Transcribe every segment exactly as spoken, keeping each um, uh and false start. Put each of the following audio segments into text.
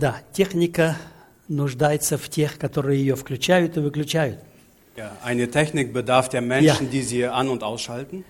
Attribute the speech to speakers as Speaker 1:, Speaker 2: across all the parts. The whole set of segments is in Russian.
Speaker 1: Да, техника нуждается в тех, которые ее включают и выключают.
Speaker 2: Ja, eine Technik bedarf der Menschen, die sie an- und ausschalten.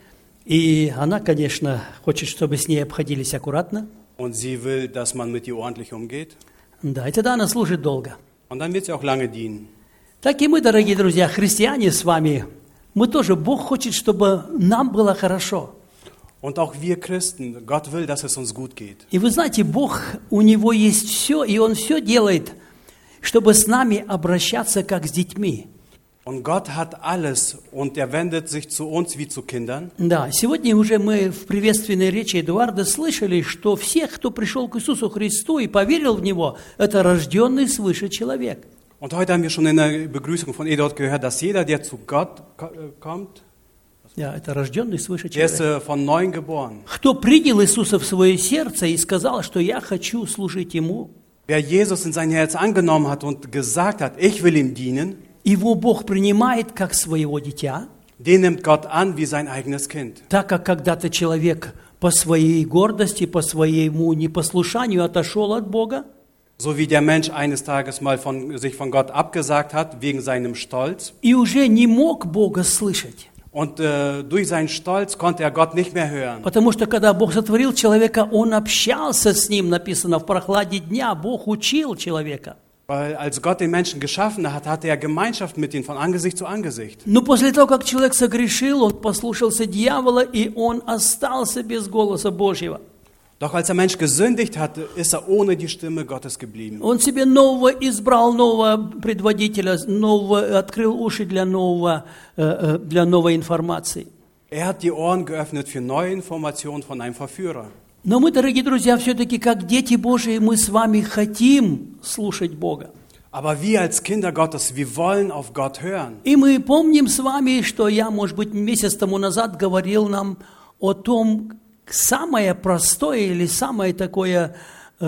Speaker 1: И она, конечно, хочет, чтобы с ней обходились аккуратно.
Speaker 2: Und sie will, dass man mit ihr ordentlich umgeht.
Speaker 1: Да, и тогда она служит долго.
Speaker 2: Und dann wird sie auch lange dienen.
Speaker 1: Так и мы, дорогие друзья, христиане с вами, мы тоже, Бог хочет, чтобы нам было хорошо.
Speaker 2: Und auch wir Christen, Gott will, dass es uns gut geht.
Speaker 1: И вы знаете, Бог, у Него есть все, и Он все делает, чтобы с нами обращаться, как с детьми.
Speaker 2: Und Gott hat alles und er wendet sich zu uns wie zu Kindern.
Speaker 1: Да, сегодня уже мы в приветственной речи Эдуарда слышали, что всех, кто пришел к Иисусу Христу и поверил в Него, это рожденный свыше человек.
Speaker 2: Und heute haben wir schon in der Begrüßung von Eduard gehört, dass jeder, der zu Gott kommt,
Speaker 1: Ja, это рожденный свыше
Speaker 2: der ist
Speaker 1: человек.
Speaker 2: äh, von neuem geboren.
Speaker 1: Кто принял Иисуса в свое сердце и сказал, что я хочу служить Ему,
Speaker 2: Wer Jesus in sein Herz angenommen hat und gesagt hat, ich will ihm dienen,
Speaker 1: его Бог принимает как своего дитя,
Speaker 2: den nimmt Gott an wie sein eigenes Kind.
Speaker 1: так как когда-то человек по своей гордости, по своему непослушанию отошел от Бога,
Speaker 2: So wie der Mensch eines Tages mal von, sich von Gott abgesagt hat, wegen seinem Stolz.
Speaker 1: и уже не мог Бога слышать.
Speaker 2: Und äh, durch seinen Stolz konnte er Gott nicht mehr hören.
Speaker 1: Потому что когда Бог сотворил человека, Он общался с ним, написано, в прохладе дня. Бог учил человека.
Speaker 2: Weil als Gott den Menschen geschaffen hat, hatte er Gemeinschaft mit ihm von Angesicht zu Angesicht.
Speaker 1: Но после того, как человек согрешил, он послушался дьявола, и он остался без голоса Божьего.
Speaker 2: Doch als der Mensch gesündigt hatte, ist er ohne die Stimme Gottes geblieben.
Speaker 1: Он себе нового избрал, нового предводителя, нового, открыл уши для, нового, э, э, для новой информации.
Speaker 2: Er hat die Ohren geöffnet für neue Informationen von einem Verführer.
Speaker 1: Но мы, дорогие друзья, все-таки как дети Божии, мы с вами хотим слушать Бога.
Speaker 2: Aber wir als Kinder Gottes, wir wollen auf Gott hören.
Speaker 1: И мы помним с вами, что я, может быть, месяц тому назад говорил нам о том, самое простое или самое такое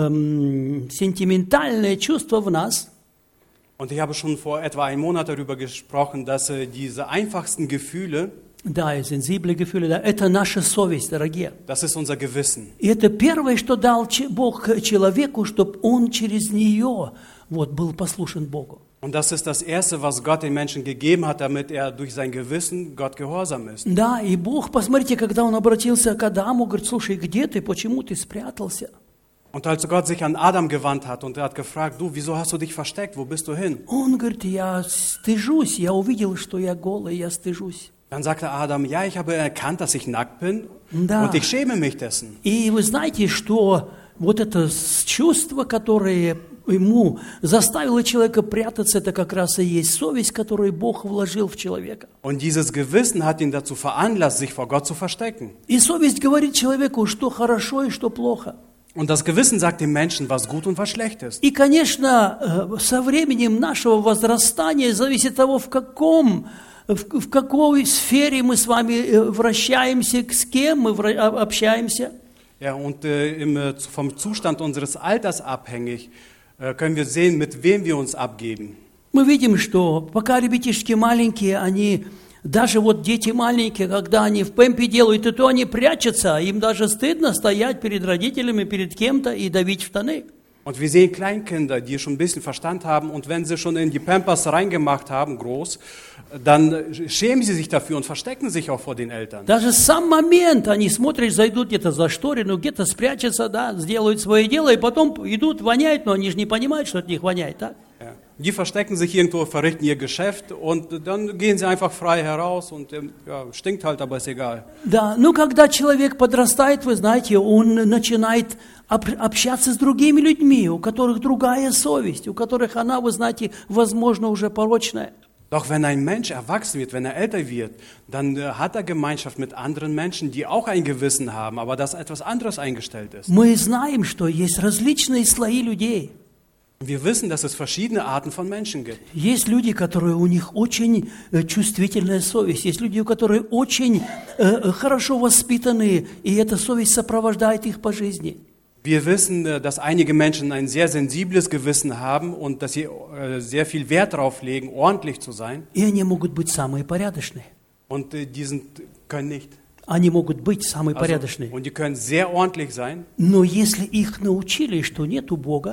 Speaker 1: эм, сентиментальное чувство в нас,
Speaker 2: Und ich habe schon vor etwa einem Monat darüber gesprochen, dass äh, diese einfachsten Gefühle,
Speaker 1: да, и сенсибельные gefühle, да, это наша совесть, дорогие.
Speaker 2: das ist unser Gewissen.
Speaker 1: И это первое, что дал че- Бог человеку, чтобы он через нее вот, был послушен Богу.
Speaker 2: Und das ist das Erste, was Gott den Menschen gegeben hat, damit er durch sein Gewissen Gott gehorsam ist.
Speaker 1: Да, и Бог, посмотрите, когда он обратился к Адаму, говорит, слушай, где ты, почему ты спрятался?
Speaker 2: Und als Gott sich an Adam gewandt hat und er hat gefragt, du, wieso hast du dich versteckt, wo bist du hin?
Speaker 1: Он говорит, я стыжусь, я увидел, что я голый, я стыжусь.
Speaker 2: Dann sagte Adam, ja, ich habe erkannt, dass ich nackt bin
Speaker 1: Да.
Speaker 2: und ich schäme mich dessen.
Speaker 1: И вы знаете, что вот это с- чувство, которое ему заставило человека прятаться, это как раз и есть совесть, которую Бог вложил в человека.
Speaker 2: Und dieses Gewissen hat ihn dazu veranlasst, sich vor Gott zu verstecken.
Speaker 1: И совесть говорит человеку, что хорошо и что плохо.
Speaker 2: Und das Gewissen sagt dem Menschen, was gut und was schlecht ist.
Speaker 1: И, конечно, э, со временем нашего возрастания зависит от того, в каком, в, в какой сфере мы с вами э, вращаемся, с кем мы вра- а- общаемся.
Speaker 2: Ja, und äh, im, äh, vom Zustand unseres Alters abhängig äh, können wir sehen, mit wem wir uns abgeben.
Speaker 1: Мы видим, что пока ребятишки маленькие, они, даже вот дети маленькие, когда они в пемпе делают, и то они прячутся, им даже стыдно стоять перед родителями, перед кем-то и давить в штаны.
Speaker 2: Und wir sehen Kleinkinder, die schon ein bisschen Verstand haben und wenn sie schon in die Pampers reingemacht haben, groß, dann schämen sie sich dafür und verstecken sich auch vor den Eltern.
Speaker 1: Даже сам момент, они смотрят, зайдут где-то за шторину, где-то спрячутся, да, сделают свое дело, и потом идут, воняют, но они же не понимают, что от них воняет, так?
Speaker 2: Ja. Die verstecken sich irgendwo, verrichten ihr Geschäft und dann gehen sie einfach frei heraus und ähm, ja, stinkt halt, aber ist egal.
Speaker 1: Да, ну когда человек подрастает, вы знаете, он начинает об- общаться с другими людьми, у которых другая совесть, у которых она, вы знаете, возможно, уже порочная.
Speaker 2: Doch wenn ein Mensch erwachsen wird, wenn er älter wird, dann äh, hat er Gemeinschaft mit anderen Menschen, die auch ein Gewissen haben, aber das etwas anderes eingestellt ist.
Speaker 1: Мы знаем, что есть различные слои людей.
Speaker 2: Wir wissen, dass es verschiedene Arten von Menschen gibt.
Speaker 1: Есть люди, которые у них очень э, чувствительная совесть, есть люди, которые очень э, хорошо воспитанные, и эта совесть сопровождает их по жизни.
Speaker 2: Wir wissen, äh, dass einige Menschen ein sehr sensibles Gewissen haben und dass sie äh, sehr viel Wert darauf legen, ordentlich zu sein.
Speaker 1: И они могут быть самые порядочные.
Speaker 2: Und äh, die sind, können nicht.
Speaker 1: Они могут быть самые
Speaker 2: Also,
Speaker 1: порядочные.
Speaker 2: und die können sehr ordentlich sein.
Speaker 1: Но если их научили, что нету Бога,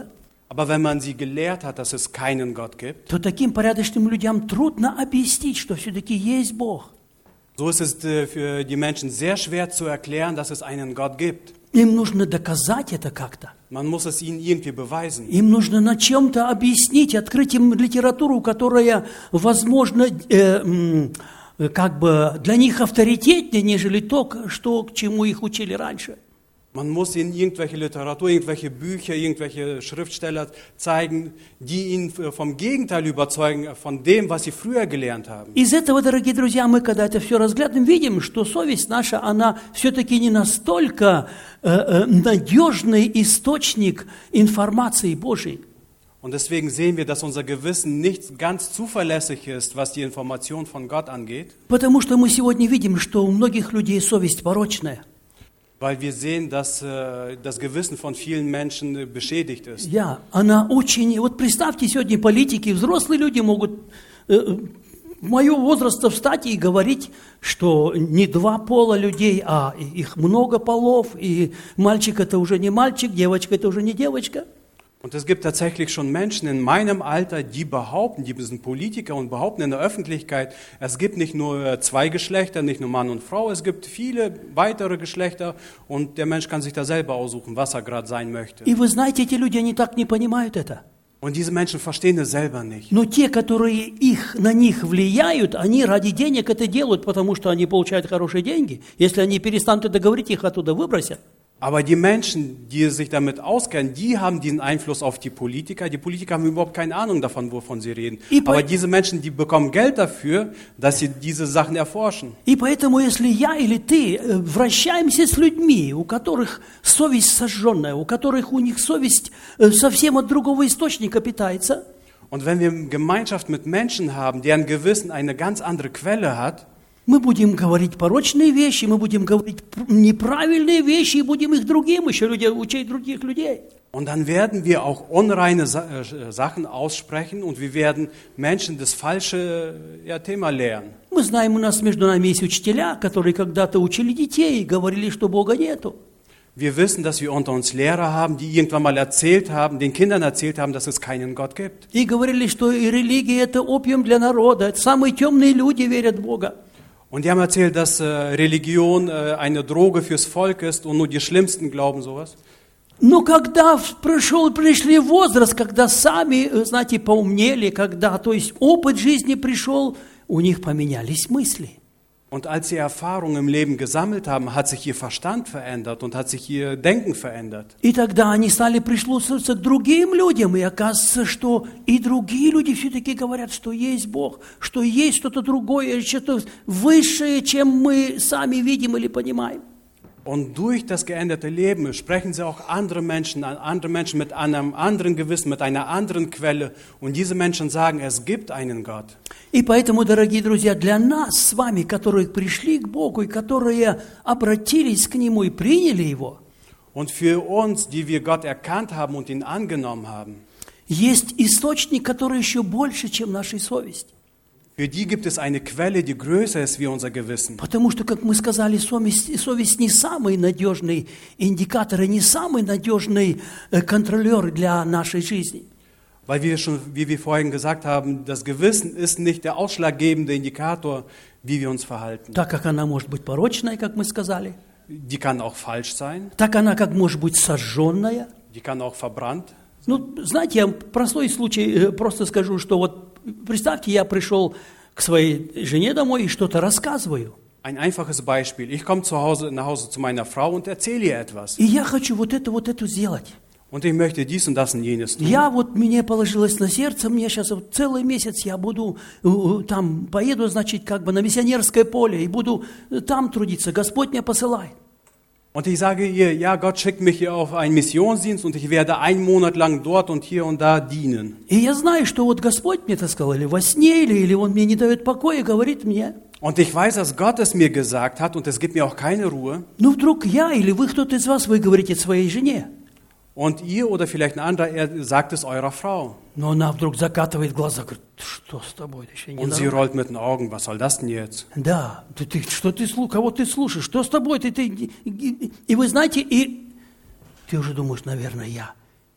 Speaker 2: Aber wenn man sie gelehrt hat, dass es keinen Gott gibt,
Speaker 1: то таким порядочным людям трудно объяснить, что все-таки есть Бог.
Speaker 2: so ist es äh, für die Menschen sehr schwer zu erklären, dass es einen Gott gibt.
Speaker 1: Им нужно доказать это как-то.
Speaker 2: Man muss es ihnen irgendwie beweisen.
Speaker 1: Им нужно на чем-то объяснить, открыть им литературу, которая, возможно, э, м, как бы для них авторитетнее, нежели то, что, к чему их учили раньше.
Speaker 2: Man muss ihnen irgendwelche Literatur, irgendwelche Bücher, irgendwelche Schriftsteller zeigen, die ihn vom Gegenteil überzeugen, von dem, was sie früher gelernt haben.
Speaker 1: Из этого, дорогие друзья, мы, когда это все разглядываем, видим, что совесть наша, она все-таки не настолько э, э, надежный источник информации Божьей.
Speaker 2: Und deswegen sehen wir, dass unser Gewissen nicht ganz zuverlässig ist, was die Information von Gott angeht.
Speaker 1: Потому что мы сегодня видим, что у многих людей совесть порочная.
Speaker 2: Weil wir sehen, dass äh, das Gewissen von vielen Menschen äh, beschädigt ist.
Speaker 1: Ja, она очень... Вот представьте, сегодня политики, взрослые люди могут э, моего возраста встать и говорить, что не два пола людей, а их много полов, и мальчик это уже не мальчик, девочка это уже не девочка.
Speaker 2: Und es gibt tatsächlich schon Menschen in meinem Alter, die behaupten, die sind Politiker und behaupten in der Öffentlichkeit, es gibt nicht nur zwei Geschlechter, nicht nur Mann und Frau, es gibt viele weitere Geschlechter und der Mensch kann sich da selber aussuchen, was er gerade sein möchte.
Speaker 1: И вы знаете, эти люди, они так не понимают это.
Speaker 2: Und diese Menschen verstehen es selber nicht.
Speaker 1: Но те, которые их, на них влияют, они ради денег это делают, потому что они получают хорошие деньги. Если они перестанут это говорить, их оттуда выбросят.
Speaker 2: Aber die Menschen, die sich damit auskennen, die haben diesen Einfluss auf die Politiker. Die Politiker haben überhaupt keine Ahnung davon, wovon sie reden. Aber diese Menschen, die bekommen Geld dafür, dass sie diese Sachen erforschen.
Speaker 1: И поэтому, если я или ты вращаемся с людьми, у которых совесть сожженная, у которых у них совесть совсем от другого источника питается,
Speaker 2: und wenn wir Gemeinschaft mit Menschen haben, deren Gewissen eine ganz andere Quelle hat,
Speaker 1: мы будем говорить порочные вещи, мы будем говорить неправильные вещи и будем их другим еще люди, учить других людей.
Speaker 2: Und dann werden wir auch unreine Sachen aussprechen und wir werden Menschen das falsche ja, Thema lehren.
Speaker 1: Мы знаем, у нас между нами есть учителя, которые когда-то учили детей и говорили, что Бога нету.
Speaker 2: Wir wissen, dass wir unter uns Lehrer haben, die irgendwann mal erzählt haben, den Kindern erzählt haben, dass es keinen Gott gibt.
Speaker 1: И говорили, что и религия – это опиум для народа, самые темные люди верят в Бога.
Speaker 2: Und die haben erzählt, dass äh, Religion äh, eine Droge fürs Volk ist und nur die Schlimmsten glauben sowas.
Speaker 1: Но когда пришел, пришли возраст, когда сами, знаете, поумнели, когда, то есть опыт жизни пришел, у них поменялись мысли.
Speaker 2: Und als sie Erfahrungen im Leben gesammelt haben, hat sich ihr Verstand verändert und hat sich ihr Denken verändert.
Speaker 1: И тогда они стали прислушиваться к другим людям, и оказывается, что и другие люди все-таки говорят, что есть Бог, что есть что-то другое, что-то высшее, чем мы сами видим или понимаем.
Speaker 2: Und durch das geänderte Leben sprechen sie auch andere Menschen an, andere Menschen mit einem anderen Gewissen, mit einer anderen Quelle. Und diese Menschen sagen, es gibt einen Gott.
Speaker 1: И поэтому, дорогие друзья, для нас с вами, которые пришли к Богу и которые обратились к Нему и приняли Его,
Speaker 2: und für uns, die wir Gott erkannt haben und ihn angenommen haben,
Speaker 1: есть источник, который еще больше, чем наша совесть.
Speaker 2: Für die gibt es eine Quelle, die größer ist wie unser Gewissen.
Speaker 1: Потому что, как мы сказали, совесть, совесть не самый надежный индикатор и не самый надежный контролер для нашей жизни.
Speaker 2: Weil wir schon, wie wir vorhin gesagt haben, das Gewissen ist nicht der ausschlaggebende Indikator, wie wir uns verhalten.
Speaker 1: Так как она может быть порочной, как мы сказали.
Speaker 2: Die kann auch falsch sein.
Speaker 1: Так она как может быть сожженная.
Speaker 2: Die kann auch verbrannt.
Speaker 1: Ну, знаете, я простой случай просто скажу, что вот представьте, я пришел к своей жене домой и что-то рассказываю.
Speaker 2: Ein einfaches Beispiel. Ich komme zu Hause, nach Hause zu meiner Frau und erzähle ihr etwas.
Speaker 1: И я хочу вот это, вот это сделать.
Speaker 2: Und ich möchte dies und das und jenes tun.
Speaker 1: Я вот, мне положилось на сердце, мне сейчас вот целый месяц я буду, там, поеду, значит, как бы на миссионерское поле и буду там трудиться. Господь меня посылает.
Speaker 2: Und ich sage ihr, ja, Gott schickt mich hier auf einen Missionsdienst und ich werde einen Monat lang dort und hier und da dienen.
Speaker 1: И я знаю, что вот Господь мне это сказал, или во сне, или, или Он мне не дает покоя, говорит мне.
Speaker 2: Und ich weiß, dass Gott es mir gesagt hat und es gibt mir auch keine Ruhe.
Speaker 1: Ну вдруг я или вы, кто-то из вас, вы говорите своей жене.
Speaker 2: Und ihr oder vielleicht ein anderer, er sagt es eurer Frau.
Speaker 1: Но она вдруг закатывает глаза, говорит, что с тобой? Ты еще не
Speaker 2: Und sie rollt mit den Augen, was soll das denn jetzt?
Speaker 1: Да, ты, ты, что ты слушаешь, кого ты слушаешь, что с тобой? Ты, ты, и, и вы знаете, и ты уже думаешь, наверное, я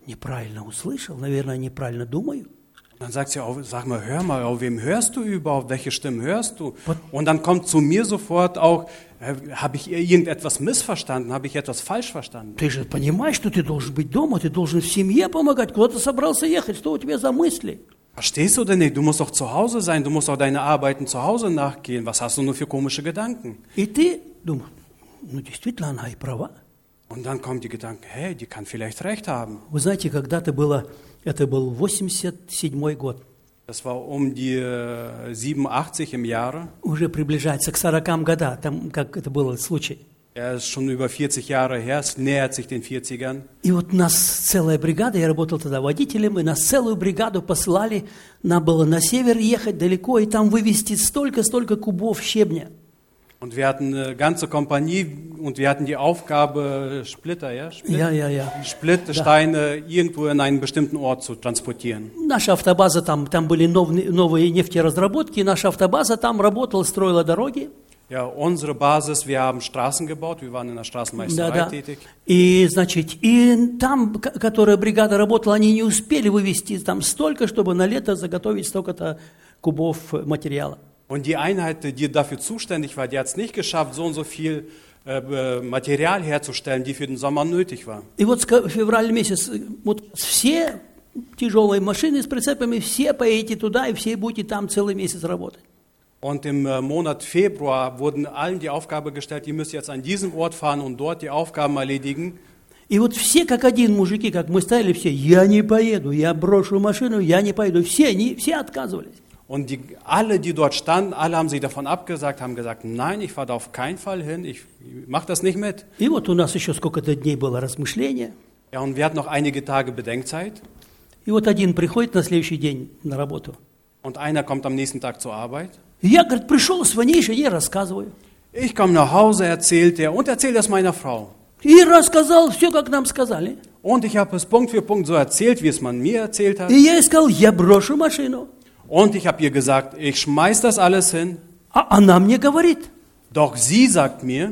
Speaker 1: неправильно услышал, наверное, неправильно думаю.
Speaker 2: Dann sagt sie, auch, sag mal, hör mal, auf wem hörst du überhaupt? Welche Stimmen hörst du? Und dann kommt zu mir sofort auch, äh, habe ich irgendetwas missverstanden? Habe ich etwas falsch verstanden?
Speaker 1: Ты же понимаешь, что ты должен быть дома, ты должен в семье помогать. Куда ты собрался ехать? Что у тебя за мысли?
Speaker 2: Verstehst du denn nicht? Du musst doch zu Hause sein, du musst auch deine Arbeiten zu Hause nachgehen. Was hast du nur für komische Gedanken?
Speaker 1: И ты думаешь, ну действительно, она и права.
Speaker 2: Und dann kommt die Gedanke, hey, die kann vielleicht recht haben.
Speaker 1: Вы знаете, когда-то было, это был восемьдесят седьмой год.
Speaker 2: Das war um die äh, siebenundachtzig im Jahre.
Speaker 1: Уже приближается к сорокам годам, там, как это был случай.
Speaker 2: Er ist schon über vierzig Jahre her, es nähert sich den vierzigern.
Speaker 1: И вот нас целая бригада, я работал тогда водителем, и нас целую бригаду послали, надо было на север ехать далеко, и там вывезти столько-столько кубов щебня.
Speaker 2: Und wir hatten eine ganze Kompanie und wir hatten die Aufgabe, Splitter, ja? Split,
Speaker 1: Ja, ja, ja.
Speaker 2: Split, Steine irgendwo in einen bestimmten Ort zu transportieren.
Speaker 1: Наша автобаза, там, там были новые, новые нефтеразработки, наша автобаза там работала, строила дороги.
Speaker 2: Ja, unsere Basis, wir haben Straßen gebaut, wir waren in der Straßenmeisterei
Speaker 1: Да, да.
Speaker 2: tätig.
Speaker 1: И, значит, и там, к- которая бригада работала, они не успели вывезти там столько, чтобы на лето заготовить столько-то кубов материала.
Speaker 2: Und die Einheit, die dafür zuständig war, die hat es nicht geschafft, so und so viel äh, Material herzustellen, die für den Sommer nötig war.
Speaker 1: И вот в февраль месяц вот все тяжелые машины с прицепами, все поедете туда, и все будете там целый месяц работать.
Speaker 2: Und im äh, Monat Februar wurden allen die Aufgabe gestellt, ihr müsst jetzt an diesem Ort fahren und dort die Aufgaben erledigen.
Speaker 1: И вот все как один мужики, как мы стояли, все, я не поеду, я брошу машину, я не поеду. Все, они, все отказывались.
Speaker 2: Und die, alle, die dort standen, alle haben sich davon abgesagt, haben gesagt, nein, ich fahre da auf keinen Fall hin, ich mache das nicht mit.
Speaker 1: И вот у нас еще сколько-то дней было размышления.
Speaker 2: Ja, und wir hatten noch einige Tage Bedenkzeit.
Speaker 1: И вот один приходит на следующий день на работу.
Speaker 2: Und einer kommt am nächsten Tag zur Arbeit.
Speaker 1: И я, говорит, пришел с своей жене, рассказываю.
Speaker 2: Ich komme nach Hause, erzählt er und erzählt das meiner Frau.
Speaker 1: И рассказал все, как нам сказали.
Speaker 2: Und ich habe es Punkt für Punkt so erzählt, wie es man mir erzählt hat.
Speaker 1: И я ей сказал, я брошу машину.
Speaker 2: Und ich habe ihr gesagt, ich schmeiß das alles hin.
Speaker 1: А она мне говорит,
Speaker 2: Doch sie sagt mir,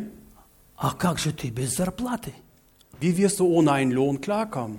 Speaker 1: а как же ты без зарплаты?
Speaker 2: wie wirst du ohne einen Lohn klarkommen?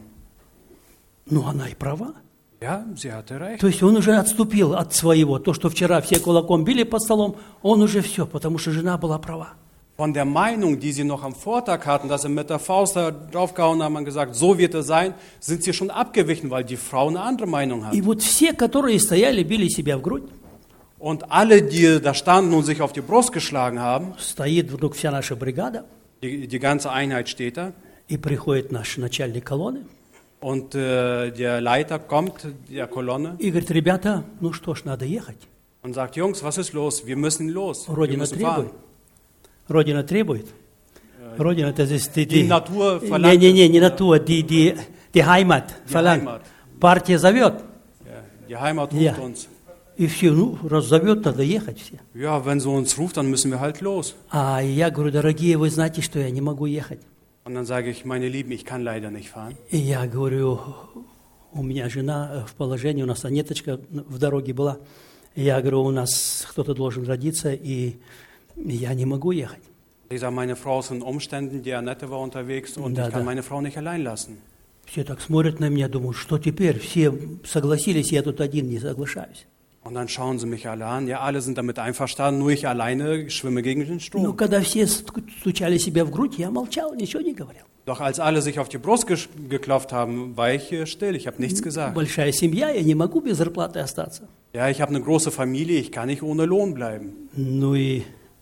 Speaker 1: Ну, она и права.
Speaker 2: Ja, sie hatte recht.
Speaker 1: То есть он уже отступил от своего. То, что вчера все кулаком били под столом, он уже все, потому что жена была права.
Speaker 2: Von der Meinung, die sie noch am Vortag hatten, dass sie mit der Faust da draufgehauen haben und gesagt, so wird es sein, sind sie schon abgewichen, weil die Frau eine andere Meinung hat.
Speaker 1: И вот все, которые стояли, били себя в грудь,
Speaker 2: Und alle, die da standen und sich auf die Brust geschlagen haben,
Speaker 1: стоит вдруг вся наша бригада,
Speaker 2: die, die ganze Einheit steht da,
Speaker 1: и приходит наш начальник колонны,
Speaker 2: und äh, der Leiter kommt der Kolonne
Speaker 1: и говорит, ребята, ну что ж, надо ехать.
Speaker 2: und sagt, Jungs, was ist los? Wir müssen los. Wir
Speaker 1: Родина
Speaker 2: müssen fahren.
Speaker 1: требует. Родина требует. Родина, это здесь ты,
Speaker 2: Die
Speaker 1: ты.
Speaker 2: Natur verlangt.
Speaker 1: Не-не-не, не Natur, die, die, die Heimat verlangt.
Speaker 2: Heimat.
Speaker 1: Партия зовет.
Speaker 2: Ja, die Heimat ruft
Speaker 1: Ja.
Speaker 2: uns.
Speaker 1: И все, ну, раз зовет, надо ехать все.
Speaker 2: Ja, wenn sie uns ruft, dann müssen wir halt los.
Speaker 1: А я говорю, дорогие, вы знаете, что я не могу ехать.
Speaker 2: Und dann sage ich, meine Lieben, ich kann leider nicht fahren.
Speaker 1: И я говорю, у меня жена в положении, у нас Анеточка в дороге была. И я говорю, у нас кто-то должен родиться, и я не могу ехать.
Speaker 2: Ich sage, meine Frau ist in Umständen, die Annette war unterwegs und
Speaker 1: Da,
Speaker 2: ich kann
Speaker 1: da.
Speaker 2: meine Frau nicht allein lassen.
Speaker 1: Все так смотрят на меня, думают, что теперь? Все согласились, я тут один не соглашаюсь.
Speaker 2: Und dann schauen sie mich alle an. Ja, alle sind damit einverstanden, nur ich alleine schwimme gegen den
Speaker 1: Но
Speaker 2: Strom.
Speaker 1: когда все стучали себя в грудь, я молчал, ничего не говорил.
Speaker 2: Doch als alle sich auf die Brust ges- geklopft haben, war ich äh, still, ich habe nichts gesagt.
Speaker 1: Большая семья, я не могу без зарплаты остаться.
Speaker 2: Ja, ich habe eine große Familie, ich kann nicht ohne Lohn bleiben.
Speaker 1: Ну и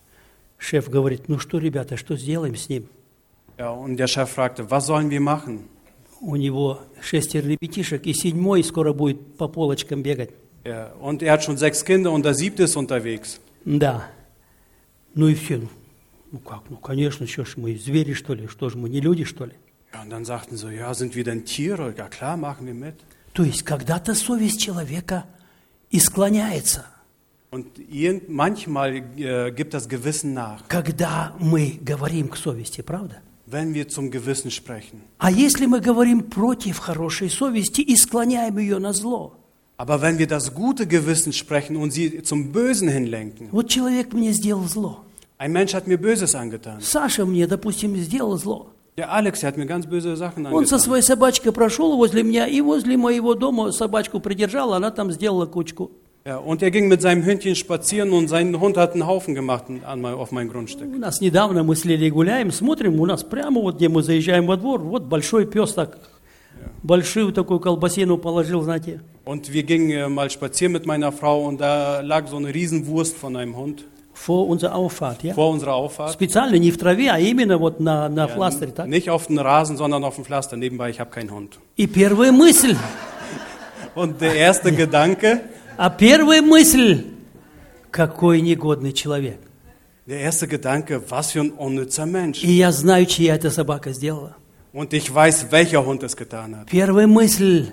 Speaker 1: шеф говорит, ну что, ребята, что сделаем с ним?
Speaker 2: Ja, und der Chef fragte, was sollen wir machen?
Speaker 1: У него шестеро ребятишек, и седьмой скоро будет по полочкам бегать.
Speaker 2: Ja, und er hat schon sechs Kinder und der siebte ist unterwegs.
Speaker 1: Да. Ну и все. Ну как, ну конечно, что ж мы, звери что ли? Что ж мы, не люди что ли?
Speaker 2: Ja, und dann sagten sie, ja, sind wir denn Tiere? Ja klar, machen wir mit.
Speaker 1: То есть когда-то совесть человека и склоняется.
Speaker 2: Und irgend, manchmal äh, gibt das Gewissen nach,
Speaker 1: Когда мы говорим к совести, правда?
Speaker 2: wenn wir zum Gewissen sprechen.
Speaker 1: А если мы говорим против хорошей совести и склоняем ее на зло?
Speaker 2: Aber wenn wir das gute Gewissen sprechen und sie zum Bösen hinlenken,
Speaker 1: Вот человек мне сделал зло.
Speaker 2: ein Mensch hat mir Böses angetan.
Speaker 1: Саша мне, допустим, сделал зло.
Speaker 2: Der Alex, der hat mir ganz böse Sachen
Speaker 1: Он со
Speaker 2: angetan.
Speaker 1: своей собачкой прошел возле меня и возле моего дома собачку придержал, она там сделала кучку.
Speaker 2: Ja, und er ging mit seinem Hündchen spazieren und sein Hund hat einen Haufen gemacht an mein, auf mein Grundstück.
Speaker 1: У нас недавно мы с Лилей гуляем, смотрим, у нас прямо вот, где мы заезжаем во двор, вот большой пес так, большую такую колбасину положил, знаете.
Speaker 2: Und wir gingen äh, mal spazieren mit meiner Frau und da lag so eine Riesenwurst von einem Hund
Speaker 1: Vor unserer Auffahrt, ja.
Speaker 2: vor unserer Auffahrt.
Speaker 1: Специально не в траве, а именно вот на, на
Speaker 2: Ja,
Speaker 1: фластере, так?
Speaker 2: nicht auf dem Rasen, sondern auf dem Pflaster. Nebenbei, ich habe keinen Hund.
Speaker 1: И первая мысль,
Speaker 2: Und der erste Gedanke,
Speaker 1: а первая мысль, какой негодный человек.
Speaker 2: der erste Gedanke, was für ein unnützer Mensch.
Speaker 1: И я знаю, чья эта собака сделала.
Speaker 2: Und ich weiß, welcher Hund es getan hat.
Speaker 1: Первая мысль,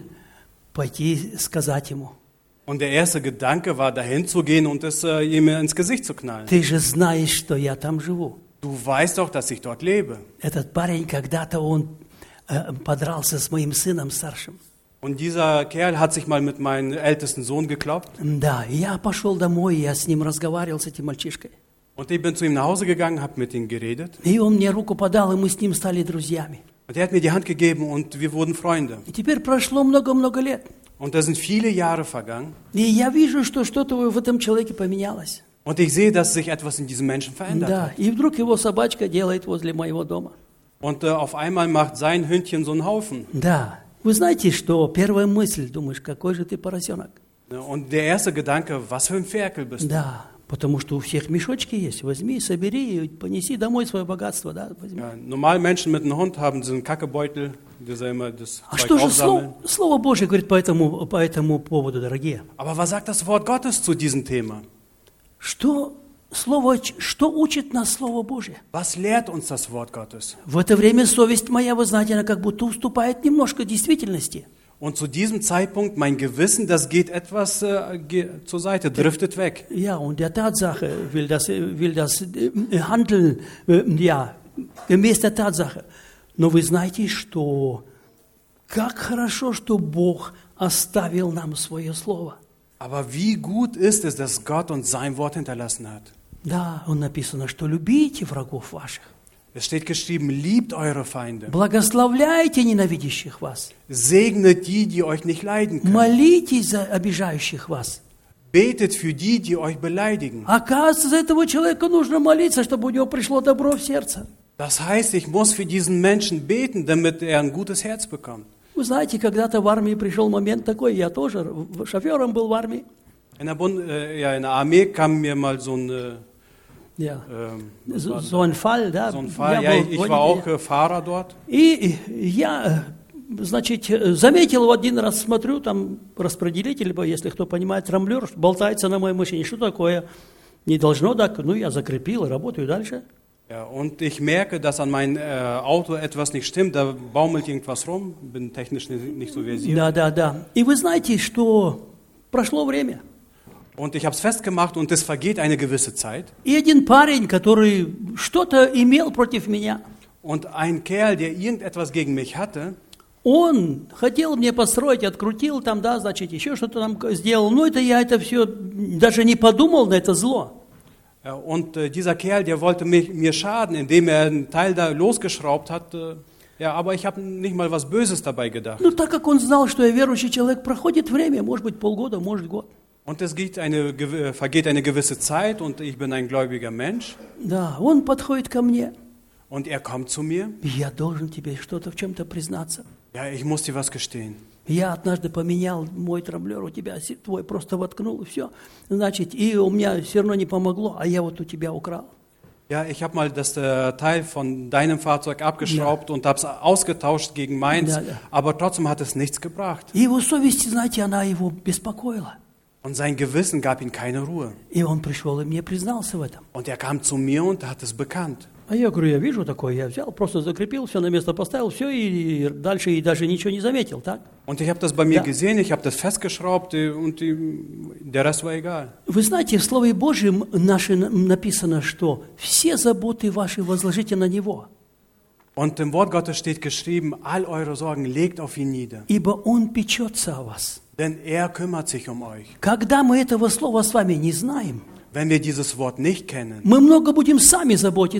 Speaker 1: пойти сказать ему,
Speaker 2: Und der erste Gedanke war, dahin zu gehen und es äh, ihm ins Gesicht zu knallen.
Speaker 1: ты же знаешь, что я там живу.
Speaker 2: Du weißt doch, dass ich dort lebe.
Speaker 1: Этот парень когда-то он э, подрался с моим сыном старшим.
Speaker 2: Und dieser Kerl hat sich mal mit meinem ältesten Sohn gekloppt.
Speaker 1: Да, и я пошел домой, я с ним разговаривал, с этим мальчишкой.
Speaker 2: Und ich bin zu ihm nach Hause gegangen, habe mit ihm geredet.
Speaker 1: И он мне руку подал, и мы с ним стали друзьями.
Speaker 2: Und er hat mir die Hand gegeben und wir wurden Freunde.
Speaker 1: И теперь прошло много-много лет.
Speaker 2: Und da sind viele Jahre vergangen.
Speaker 1: И я вижу, что что-то в этом человеке поменялось.
Speaker 2: Und ich sehe, dass sich etwas in diesem Menschen verändert
Speaker 1: Да,
Speaker 2: hat.
Speaker 1: и вдруг его собачка делает возле моего дома.
Speaker 2: Und äh, auf einmal macht sein Hündchen so einen Haufen.
Speaker 1: Да, вы знаете, что первая мысль, думаешь, какой же ты поросенок?
Speaker 2: Ja, und der erste Gedanke, was für ein Ferkel bist du?
Speaker 1: Да, потому что у всех мешочки есть. Возьми, собери, и понеси домой свое богатство. Да, возьми.
Speaker 2: Ja, normal Menschen mit einem Hund haben so einen Kackebeutel, die sie immer das
Speaker 1: А
Speaker 2: Zeug
Speaker 1: что же
Speaker 2: aufsammeln.
Speaker 1: слово, Слово Божье говорит по этому, по этому поводу, дорогие?
Speaker 2: Aber was sagt das Wort Gottes zu diesem Thema?
Speaker 1: Что, слово, что учит нас Слово Божье?
Speaker 2: Was lehrt uns das Wort Gottes?
Speaker 1: В это время совесть моя, вы знаете, она как будто уступает немножко действительности.
Speaker 2: Und zu diesem Zeitpunkt, mein Gewissen, das geht etwas äh, ge zur Seite, driftet weg.
Speaker 1: Ja, und der Tatsache will das, will das äh, handeln, äh, ja, gemäß der Tatsache. Но вы знаете, что как хорошо, что Бог оставил нам свое слово.
Speaker 2: Aber wie gut ist es, dass Gott uns sein Wort hinterlassen hat?
Speaker 1: Да, он написано, что любите врагов ваших,
Speaker 2: Es steht geschrieben, liebt eure Feinde,
Speaker 1: благословляйте ненавидящих вас,
Speaker 2: segnet die, die euch nicht leiden können,
Speaker 1: молитесь за обижающих вас.
Speaker 2: betet für die, die euch beleidigen.
Speaker 1: Оказывается, за этого человека нужно молиться, чтобы у него пришло добро в сердце.
Speaker 2: Das heißt, ich muss für diesen Menschen beten, damit er ein gutes Herz bekommt.
Speaker 1: Вы знаете, когда-то в армии пришел момент такой, я тоже шофером был в армии.
Speaker 2: In der, Bund, äh, ja, in der Armee kam mir mal so ein, äh,
Speaker 1: Ja.
Speaker 2: ähm, was
Speaker 1: So,
Speaker 2: war
Speaker 1: so ein Fall, да.
Speaker 2: so ein Fall.
Speaker 1: Я
Speaker 2: Ja,
Speaker 1: был
Speaker 2: ich
Speaker 1: водителем.
Speaker 2: war auch äh, Fahrer dort.
Speaker 1: И я, значит, заметил в один раз, смотрю, там распределитель, если кто понимает, трамблер, болтается на моей машине. Что такое? Не должно так. Ну, я закрепил, работаю дальше.
Speaker 2: Ja, und ich merke, dass an meinem äh, Auto etwas nicht stimmt. Da baumelt irgendwas rum. Bin technisch nicht, nicht so versiert.
Speaker 1: Да, да, да. И вы знаете, что прошло время.
Speaker 2: Und ich habe es festgemacht und es vergeht eine gewisse Zeit.
Speaker 1: И один парень, который что-то имел против меня,
Speaker 2: Und ein Kerl, der irgendetwas gegen mich hatte,
Speaker 1: он хотел мне построить, открутил там, да, значит, еще что-то там сделал. Ну, это я это все даже не подумал на это зло.
Speaker 2: ja, und äh, dieser Kerl, der wollte mich, mir schaden, indem er einen Teil da losgeschraubt hat. Äh, ja, aber ich habe nicht mal was Böses dabei gedacht.
Speaker 1: Ну, так как он знал, что я верующий человек, проходит время, может быть, полгода, может, год.
Speaker 2: Und es geht eine, gew- vergeht eine gewisse Zeit und ich bin ein gläubiger Mensch.
Speaker 1: Да, он подходит ко мне.
Speaker 2: Und er kommt zu mir.
Speaker 1: И я должен тебе что-то в чем-то признаться.
Speaker 2: Ja, ich muss dir was gestehen.
Speaker 1: Я однажды поменял мой трамблер, у тебя си- твой просто воткнул, и все. Значит, и у меня все равно не помогло, а я вот у тебя украл.
Speaker 2: Ja, ich habe mal das äh, Teil von deinem Fahrzeug abgeschraubt und habe es ausgetauscht gegen meins,
Speaker 1: Ja, ja.
Speaker 2: aber trotzdem hat es nichts gebracht.
Speaker 1: И его совесть, знаете, она его беспокоила.
Speaker 2: Und sein Gewissen gab ihm keine Ruhe.
Speaker 1: И он пришел и мне признался в этом.
Speaker 2: Und er kam zu mir und hat es bekannt.
Speaker 1: А я говорю, я вижу такое, я взял, просто закрепил, все на место поставил, все, и дальше и даже ничего не заметил, так?
Speaker 2: Und ich habe das bei mir
Speaker 1: Ja.
Speaker 2: gesehen, ich habe das festgeschraubt äh, und äh, der Rest war egal.
Speaker 1: Вы знаете, в Слове Божьем наше написано, что все заботы ваши возложите на Него,
Speaker 2: Und im Wort Gottes steht geschrieben, all eure Sorgen legt auf ihn nieder,
Speaker 1: ибо Он печется о вас.
Speaker 2: denn er kümmert sich um euch.
Speaker 1: Когда мы этого слова с вами не знаем,
Speaker 2: Wenn wir dieses Wort nicht kennen,
Speaker 1: мы много будем сами заботиться,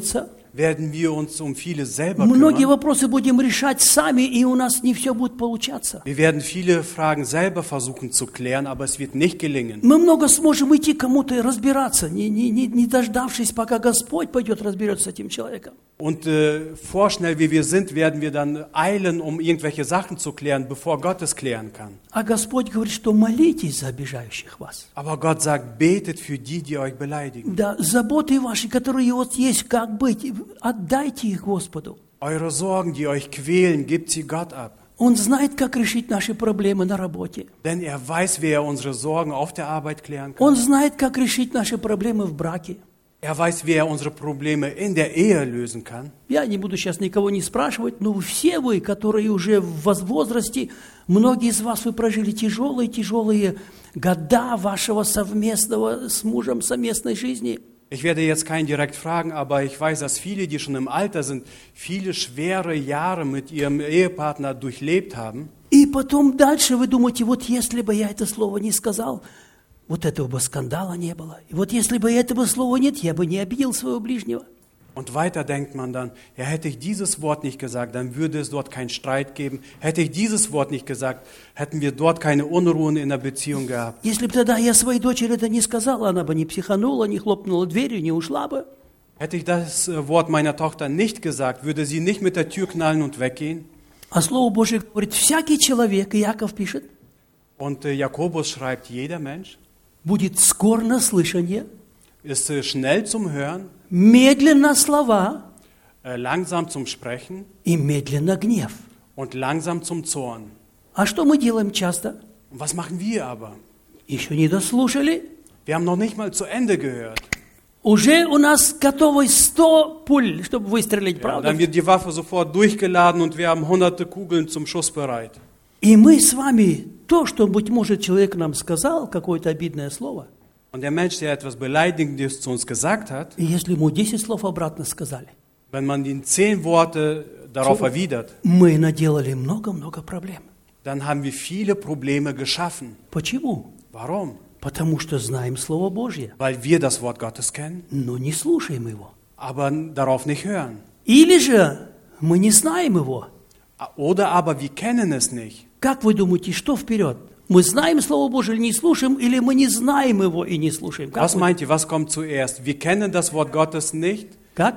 Speaker 2: werden wir uns um viele selber
Speaker 1: Многие
Speaker 2: kümmern.
Speaker 1: вопросы будем решать сами, и у нас не все будет получаться.
Speaker 2: Wir werden viele Fragen selber versuchen zu klären, aber es wird nicht gelingen.
Speaker 1: Мы много сможем идти к кому-то и разбираться, не, не, не, не дождавшись, пока Господь пойдет разберется с этим человеком.
Speaker 2: Und äh, vorschnell wie wir sind, werden wir dann eilen, um irgendwelche Sachen zu klären, bevor Gott es klären kann.
Speaker 1: А Господь говорит, что молитесь за обижающих вас.
Speaker 2: Aber Gott sagt, betet für die, die euch beleidigen.
Speaker 1: Да, заботы ваши, которые вот есть, как быть, отдайте их Господу.
Speaker 2: Eure Sorgen, die euch quälen, gebt sie Gott ab.
Speaker 1: Он знает, как решить наши проблемы на работе.
Speaker 2: Denn er weiß, wie er unsere Sorgen auf der Arbeit klären kann.
Speaker 1: Он знает, как решить наши проблемы в браке.
Speaker 2: Er weiß, wie er unsere Probleme in der Ehe lösen kann.
Speaker 1: Я не буду сейчас никого не спрашивать, но все вы, которые уже в возрасте, многие из вас вы прожили тяжелые-тяжелые года вашего совместного с мужем совместной жизни.
Speaker 2: Ich werde jetzt keinen direkt fragen, aber ich weiß, dass viele, die schon im Alter sind, viele schwere Jahre mit ihrem Ehepartner durchlebt haben.
Speaker 1: И потом дальше вы думаете, вот если бы я это слово не сказал, вот этого бы скандала не было. И вот если бы этого слова нет, я бы не обидел своего ближнего.
Speaker 2: Und weiter denkt man dann, ja, hätte ich dieses Wort nicht gesagt, dann würde es dort keinen Streit geben. Hätte ich dieses Wort nicht gesagt, hätten wir dort keine Unruhen in der Beziehung gehabt.
Speaker 1: Если бы тогда я своей дочери это не сказала, она бы не психанула, не хлопнула дверью, не ушла бы.
Speaker 2: Hätte ich das Wort meiner Tochter nicht gesagt, würde sie nicht mit der Tür knallen und weggehen.
Speaker 1: А Слово Божие говорит, всякий человек, и Яков пишет,
Speaker 2: Und äh, Jakobus schreibt, jeder Mensch
Speaker 1: будет скор на слышание,
Speaker 2: ist äh, schnell zum Hören,
Speaker 1: медленно слова
Speaker 2: äh, langsam zum Sprechen
Speaker 1: и медленно гнев.
Speaker 2: und langsam zum Zorn.
Speaker 1: А что мы делаем часто?
Speaker 2: Und was machen wir aber?
Speaker 1: Еще не дослушали,
Speaker 2: Wir haben noch nicht mal zu Ende gehört.
Speaker 1: уже у нас готовы сто пуль, чтобы выстрелить,
Speaker 2: Ja,
Speaker 1: правда?
Speaker 2: dann wird die Waffe sofort durchgeladen und wir haben hunderte Kugeln zum Schuss bereit.
Speaker 1: И мы с вами, то, что, быть может, человек нам сказал, какое-то обидное слово,
Speaker 2: Und der Mensch, der etwas Beleidigendes zu uns gesagt hat,
Speaker 1: и если ему десять слов обратно сказали,
Speaker 2: wenn man ihn zehn Worte darauf erwidert,
Speaker 1: мы наделали много-много проблем.
Speaker 2: dann haben wir viele Probleme geschaffen.
Speaker 1: Почему?
Speaker 2: Warum?
Speaker 1: Потому что знаем Слово Божье,
Speaker 2: Weil wir das Wort Gottes kennen,
Speaker 1: но не слушаем его.
Speaker 2: aber darauf nicht hören.
Speaker 1: Или же мы не знаем его.
Speaker 2: Oder aber wir kennen es nicht.
Speaker 1: Как вы думаете, что вперед? Мы знаем Слово Божие или не слушаем, или мы не знаем его и не слушаем? Как
Speaker 2: Was
Speaker 1: вы-
Speaker 2: meint ihr, was kommt zuerst? Wir kennen das Wort Gottes nicht
Speaker 1: Как?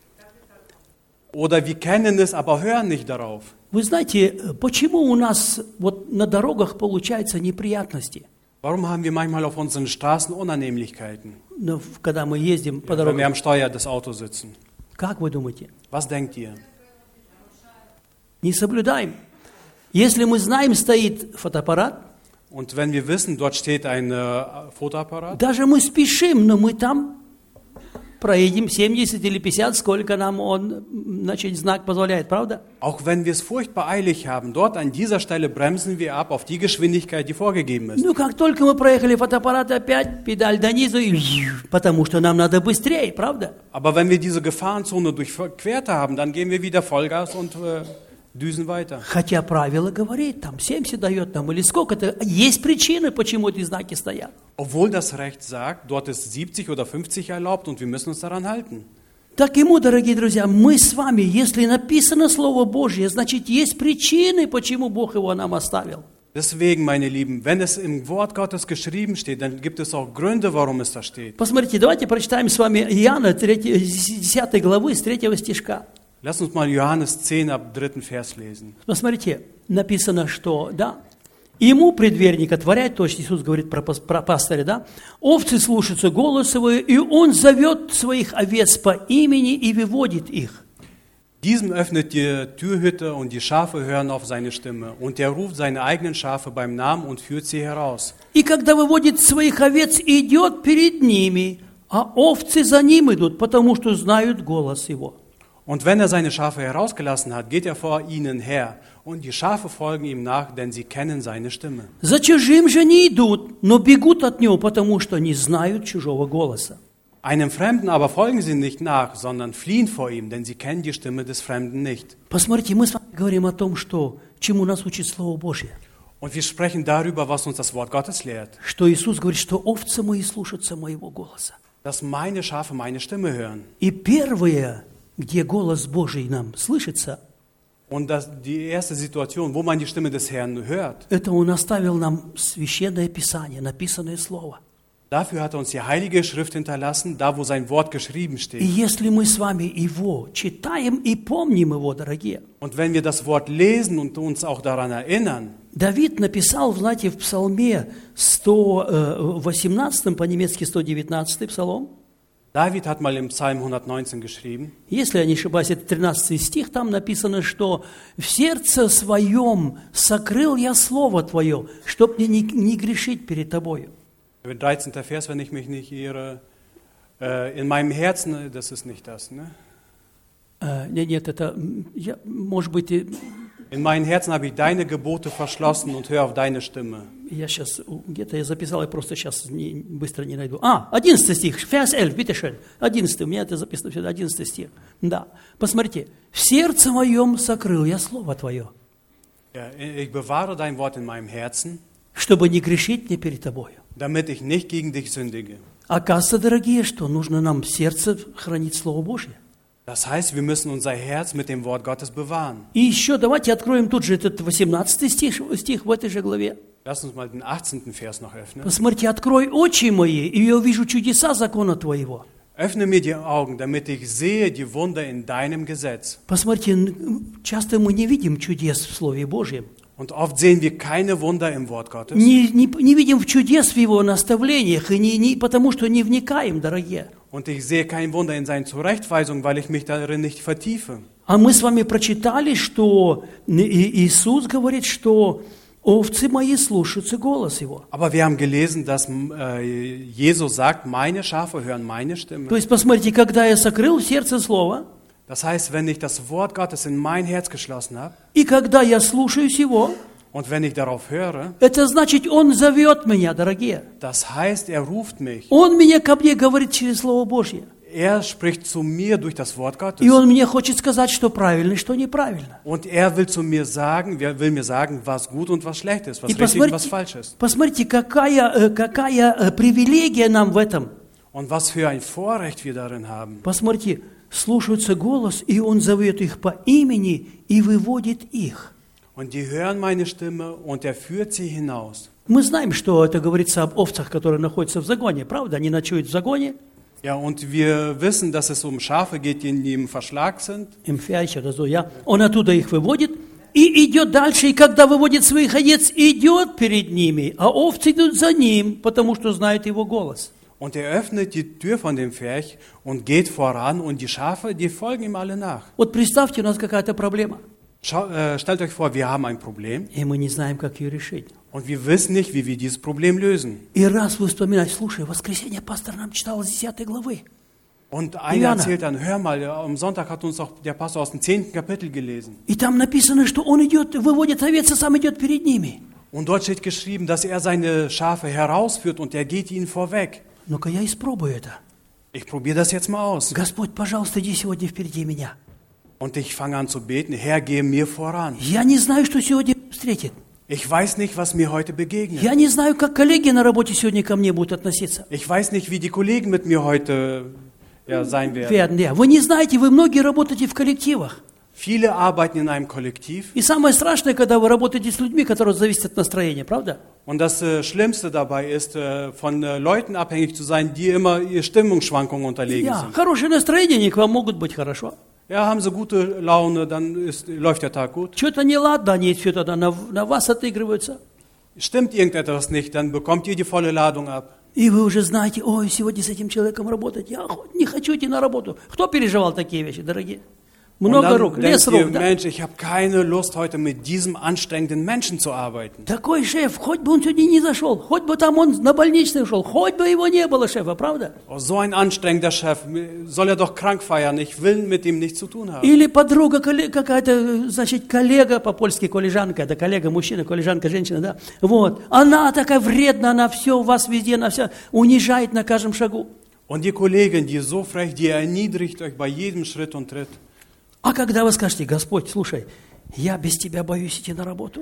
Speaker 2: oder wir kennen es, aber hören nicht darauf?
Speaker 1: Вы знаете, почему у нас вот на дорогах получаются неприятности?
Speaker 2: Warum haben wir manchmal auf unseren Straßen Unannehmlichkeiten,
Speaker 1: Ну, когда мы ездим по
Speaker 2: wenn wir
Speaker 1: дорогам.
Speaker 2: am Steuer des Autos sitzen?
Speaker 1: Как вы думаете?
Speaker 2: Was denkt ihr?
Speaker 1: Не соблюдаем. Если мы знаем, стоит фотоаппарат,
Speaker 2: Und wenn wir wissen, dort steht ein äh, Fotoapparat,
Speaker 1: даже мы спешим, но мы там проедем семьдесят или пятьдесят, сколько нам он, значит, знак позволяет, правда?
Speaker 2: auch wenn wir es furchtbar eilig haben, dort an dieser Stelle bremsen wir ab auf die Geschwindigkeit, die vorgegeben ist.
Speaker 1: Ну, как только мы проехали фотоаппарат, опять педаль до низу, и потому что нам надо быстрее, правда?
Speaker 2: Aber wenn wir diese Gefahrenzone durchquert haben, dann geben wir wieder Vollgas und äh, düsen weiter.
Speaker 1: Хотя правило говорит, там семьдесят дает нам, или сколько-то. Есть причины, почему эти знаки стоят.
Speaker 2: Obwohl das Recht sagt, dort ist siebzig oder fünfzig erlaubt und wir müssen uns daran halten.
Speaker 1: Так ему, дорогие друзья, мы с вами, если написано Слово Божье, значит, есть причины, почему Бог его нам оставил.
Speaker 2: Deswegen, meine Lieben, wenn es im Wort Gottes geschrieben steht, dann gibt es auch Gründe, warum es da steht.
Speaker 1: Посмотрите, давайте прочитаем с вами Иоанна десятой главы с третьего стишка.
Speaker 2: Lass uns mal Johannes zehn ab dritten Vers lesen.
Speaker 1: Посмотрите, написано, что, да, ему предверник отворяет, то есть Иисус говорит про, пас- про пастыря, да, овцы слушаются голоса его, и он зовет своих овец по имени и выводит их.
Speaker 2: Diesem öffnet die Türhütte und die Schafe hören auf seine Stimme. Und er ruft seine eigenen Schafe beim Namen und führt sie heraus.
Speaker 1: И когда выводит своих овец, идет перед ними, а овцы за ним идут, потому что знают голос его.
Speaker 2: Und wenn er seine Schafe herausgelassen hat, geht er vor ihnen her. Und die Schafe folgen ihm nach, denn sie kennen seine Stimme.
Speaker 1: За чужим же не идут, но бегут от него, потому что не знают чужого голоса.
Speaker 2: Einem Fremden aber folgen sie nicht nach, sondern fliehen vor ihm, denn sie kennen die Stimme des Fremden nicht.
Speaker 1: Посмотрите, мы с вами говорим о том, что, чему нас учит Слово Божье.
Speaker 2: Und wir sprechen darüber, was uns das Wort Gottes lehrt.
Speaker 1: Что Иисус говорит, что овцы мои слушаются моего голоса.
Speaker 2: Dass meine Schafe meine Stimme hören.
Speaker 1: И первое, где голос Божий нам слышится,
Speaker 2: Und das, die erste Situation, wo man die Stimme des Herrn hört,
Speaker 1: это Он оставил нам священное Писание, написанное Слово.
Speaker 2: dafür hat er uns die Heilige Schrift hinterlassen, da wo sein Wort geschrieben
Speaker 1: И
Speaker 2: steht.
Speaker 1: если мы с вами Его читаем и помним Его, дорогие,
Speaker 2: Und wenn wir das Wort lesen und uns auch daran erinnern,
Speaker 1: Давид написал, знаете, в Псалме сто восемнадцать, по-немецки сто девятнадцать Псалом,
Speaker 2: David hat mal im Psalm hundertneunzehn geschrieben,
Speaker 1: если я не ошибаюсь, это тринадцатый стих, там написано, что «В сердце своем сокрыл я Слово Твое, чтоб мне не, не грешить перед Тобою».
Speaker 2: dreizehnter Vers, wenn ich mich nicht irre, äh, in meinem Herzen, das ist nicht das, ne?
Speaker 1: Э, Нет, нет, это, м, я, может быть, и-
Speaker 2: In meinem Herzen habe ich deine Gebote verschlossen und höre auf deine Stimme.
Speaker 1: я сейчас, где-то я записал, я просто сейчас не, быстро не найду. А, одиннадцатый стих, Vers elf, bitteschön, одиннадцатый, у меня это записано сюда, одиннадцатый стих. Да, посмотрите, «В сердце моем сокрыл я Слово Твое,
Speaker 2: Ja, ich bewahre dein Wort in meinem Herzen,
Speaker 1: чтобы не грешить мне перед Тобою».
Speaker 2: damit ich nicht gegen dich sündige.
Speaker 1: Оказывается, дорогие, что нужно нам в сердце хранить Слово Божье.
Speaker 2: Das heißt, wir müssen unser Herz mit dem Wort Gottes bewahren.
Speaker 1: И еще давайте откроем тут же этот восемнадцатый стих, стих в этой же главе.
Speaker 2: Lass uns mal den achtzehnten Vers noch öffnen.
Speaker 1: Посмотрите, «Открой очи мои, и я увижу чудеса закона Твоего».
Speaker 2: Öffne mir die Augen, damit ich sehe die Wunder in deinem Gesetz.
Speaker 1: Посмотрите, н- часто мы не видим чудес в Слове Божьем.
Speaker 2: Und oft sehen wir keine Wunder im Wort Gottes.
Speaker 1: Не, не, не видим в чудес в Его наставлениях, и не, не, потому что не вникаем, дорогие.
Speaker 2: Und ich sehe kein Wunder in seinen Zurechtweisungen, weil ich mich darin nicht vertiefe.
Speaker 1: А мы с вами прочитали, что И- Иисус говорит, что овцы мои слушаются голос Его.
Speaker 2: Aber wir haben gelesen, dass äh, Jesus sagt, meine Schafe hören meine Stimme.
Speaker 1: То есть, посмотрите, когда я сокрыл в сердце Слово,
Speaker 2: Das heißt, wenn ich das Wort Gottes in mein Herz geschlossen habe
Speaker 1: и когда я слушаюсь Его,
Speaker 2: und wenn ich darauf höre,
Speaker 1: это значит, Он зовет меня, дорогие.
Speaker 2: das heißt, er ruft mich.
Speaker 1: Он меня ко мне говорит через Слово Божье.
Speaker 2: Er spricht zu mir durch das Wort Gottes.
Speaker 1: И Он мне хочет сказать, что правильно, что неправильно.
Speaker 2: Und er will zu mir sagen, er will mir sagen, was gut und was schlecht ist, was
Speaker 1: И
Speaker 2: richtig und was
Speaker 1: посмотрите,
Speaker 2: falsch ist.
Speaker 1: посмотрите какая, э, какая э, привилегия нам в этом.
Speaker 2: Und was für ein Vorrecht wir darin haben.
Speaker 1: Посмотрите, слушаются голос, и Он зовет их по имени и выводит их.
Speaker 2: Und die hören meine Stimme und er führt sie hinaus.
Speaker 1: Мы знаем, что это говорится об овцах, которые находятся в загоне, правда? Они ночуют в загоне,
Speaker 2: Ja, und wir wissen, dass es um Schafe geht, die im Verschlag sind.
Speaker 1: им фяща, разу, я. Он оттуда их выводит и идет дальше, и когда выводит своих овец, идет перед ними, а овцы идут за ним, потому что знают его голос.
Speaker 2: Und er öffnet die Tür von dem Pferch und geht voran und die Schafe, die folgen ihm alle nach.
Speaker 1: Вот представьте, у нас какая-то проблема,
Speaker 2: Schau, äh, stellt euch vor, wir haben ein Problem
Speaker 1: и мы не знаем, как ее решить.
Speaker 2: und wir wissen nicht, wie wir dieses Problem lösen.
Speaker 1: И раз вы вспоминаете, слушай, в воскресенье пастор нам читал с десятой главы.
Speaker 2: Und einer
Speaker 1: Ivana.
Speaker 2: erzählt dann, hör mal, am Sonntag hat uns auch der Pastor aus dem zehnten Kapitel gelesen.
Speaker 1: И там написано, что он идет, выводит овец, а сам идет перед ними.
Speaker 2: Und dort steht geschrieben, dass er seine Schafe herausführt und er geht ihnen vorweg.
Speaker 1: Ну-ка я испробую это.
Speaker 2: Ich probiere das jetzt mal aus.
Speaker 1: Господь, пожалуйста, иди сегодня впереди меня.
Speaker 2: Und ich fange an zu beten, Herr, gehe mir voran.
Speaker 1: Я не знаю, что сегодня встретит.
Speaker 2: Ich weiß nicht, was mir heute begegnet.
Speaker 1: Я не знаю, как коллеги на работе сегодня ко мне будут относиться.
Speaker 2: Ich weiß nicht, wie die Kollegen mit mir heute ja, sein werden.
Speaker 1: Верно, да. Вы не знаете, вы многие работаете в коллективах.
Speaker 2: Viele arbeiten in einem Kollektiv.
Speaker 1: И самое страшное, когда вы работаете с людьми, которые зависят от настроения, правда?
Speaker 2: Und das äh, Schlimmste dabei ist, äh, von äh, Leuten abhängig zu sein, die immer ihr Stimmungsschwankungen unterlegen
Speaker 1: Ja,
Speaker 2: sind.
Speaker 1: хорошее настроение, они к вам могут быть хорошо.
Speaker 2: Ja, haben sie gute Laune, dann ist, läuft der Tag gut.
Speaker 1: Что-то неладно, они все тогда на, на вас отыгрываются.
Speaker 2: Stimmt irgendetwas nicht, dann bekommt ihr die volle Ladung ab.
Speaker 1: И вы уже знаете, ой, сегодня с этим человеком работать, я не хочу идти на работу. Кто переживал такие вещи, дорогие?
Speaker 2: Und
Speaker 1: Много
Speaker 2: dann
Speaker 1: рук, лес
Speaker 2: denkt ihr,
Speaker 1: рук, да?
Speaker 2: Mensch, ich habe keine Lust, heute mit diesem anstrengenden Menschen zu arbeiten.
Speaker 1: Такой шеф, хоть бы он сегодня не зашел, хоть бы там он на больничный ушел, хоть бы его не было, шефа, правда?
Speaker 2: Oh, so ein anstrengender Chef, soll er doch krank feiern, ich will mit ihm nichts zu tun haben.
Speaker 1: Или подруга колле- какая-то, значит, коллега, по-польски коллежанка, это коллега мужчина, коллежанка женщина, да? Вот. Она такая вредная, она все, вас везде, она все унижает на каждом шагу.
Speaker 2: Und die Kollegin, die ist so frech, die erniedrigt euch bei jedem Schritt und Tritt.
Speaker 1: А когда вы скажете, Господь, слушай, я без тебя боюсь идти на работу.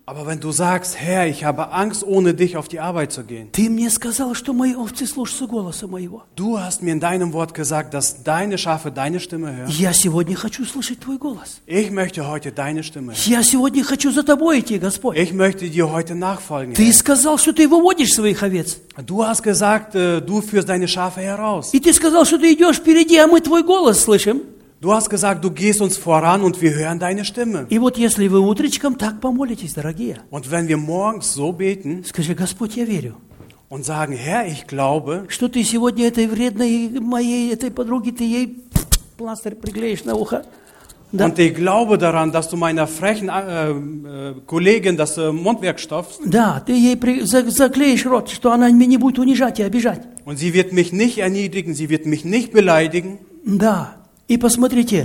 Speaker 2: Aber wenn du sagst, Herr, ich habe Angst, ohne dich auf die Arbeit zu gehen.
Speaker 1: Ты мне сказал, что мои овцы слушаются голоса моего.
Speaker 2: Du hast mir in deinem Wort gesagt, dass deine Schafe deine Stimme hören.
Speaker 1: Я сегодня хочу слышать Твой голос.
Speaker 2: Ich möchte heute deine Stimme hören.
Speaker 1: Я сегодня хочу за Тобой идти, Господь.
Speaker 2: Ich möchte dir heute nachfolgen.
Speaker 1: Ты
Speaker 2: Herr.
Speaker 1: сказал, что Ты выводишь своих овец.
Speaker 2: Du hast gesagt, äh, du führst deine Schafe heraus.
Speaker 1: И Ты сказал, что Ты идешь впереди, а мы Твой голос слышим.
Speaker 2: Du hast gesagt, du gehst uns voran und wir hören deine Stimme.
Speaker 1: И вот если вы утречком так помолитесь, дорогие,
Speaker 2: Und wenn wir morgens so beten
Speaker 1: скажи, Господь, я верю,
Speaker 2: und sagen, Herr, ich glaube,
Speaker 1: что Ты сегодня этой вредной моей, этой подруге, Ты ей пластырь приклеишь на ухо. Да.
Speaker 2: und ich glaube daran, dass du meiner frechen äh, äh, Kollegin das äh, Mundwerk stopfst
Speaker 1: Да, Ты ей при- за- заклеишь рот, что она меня не будет унижать и обижать.
Speaker 2: und sie wird mich nicht erniedrigen, sie wird mich nicht beleidigen.
Speaker 1: Да, и посмотрите,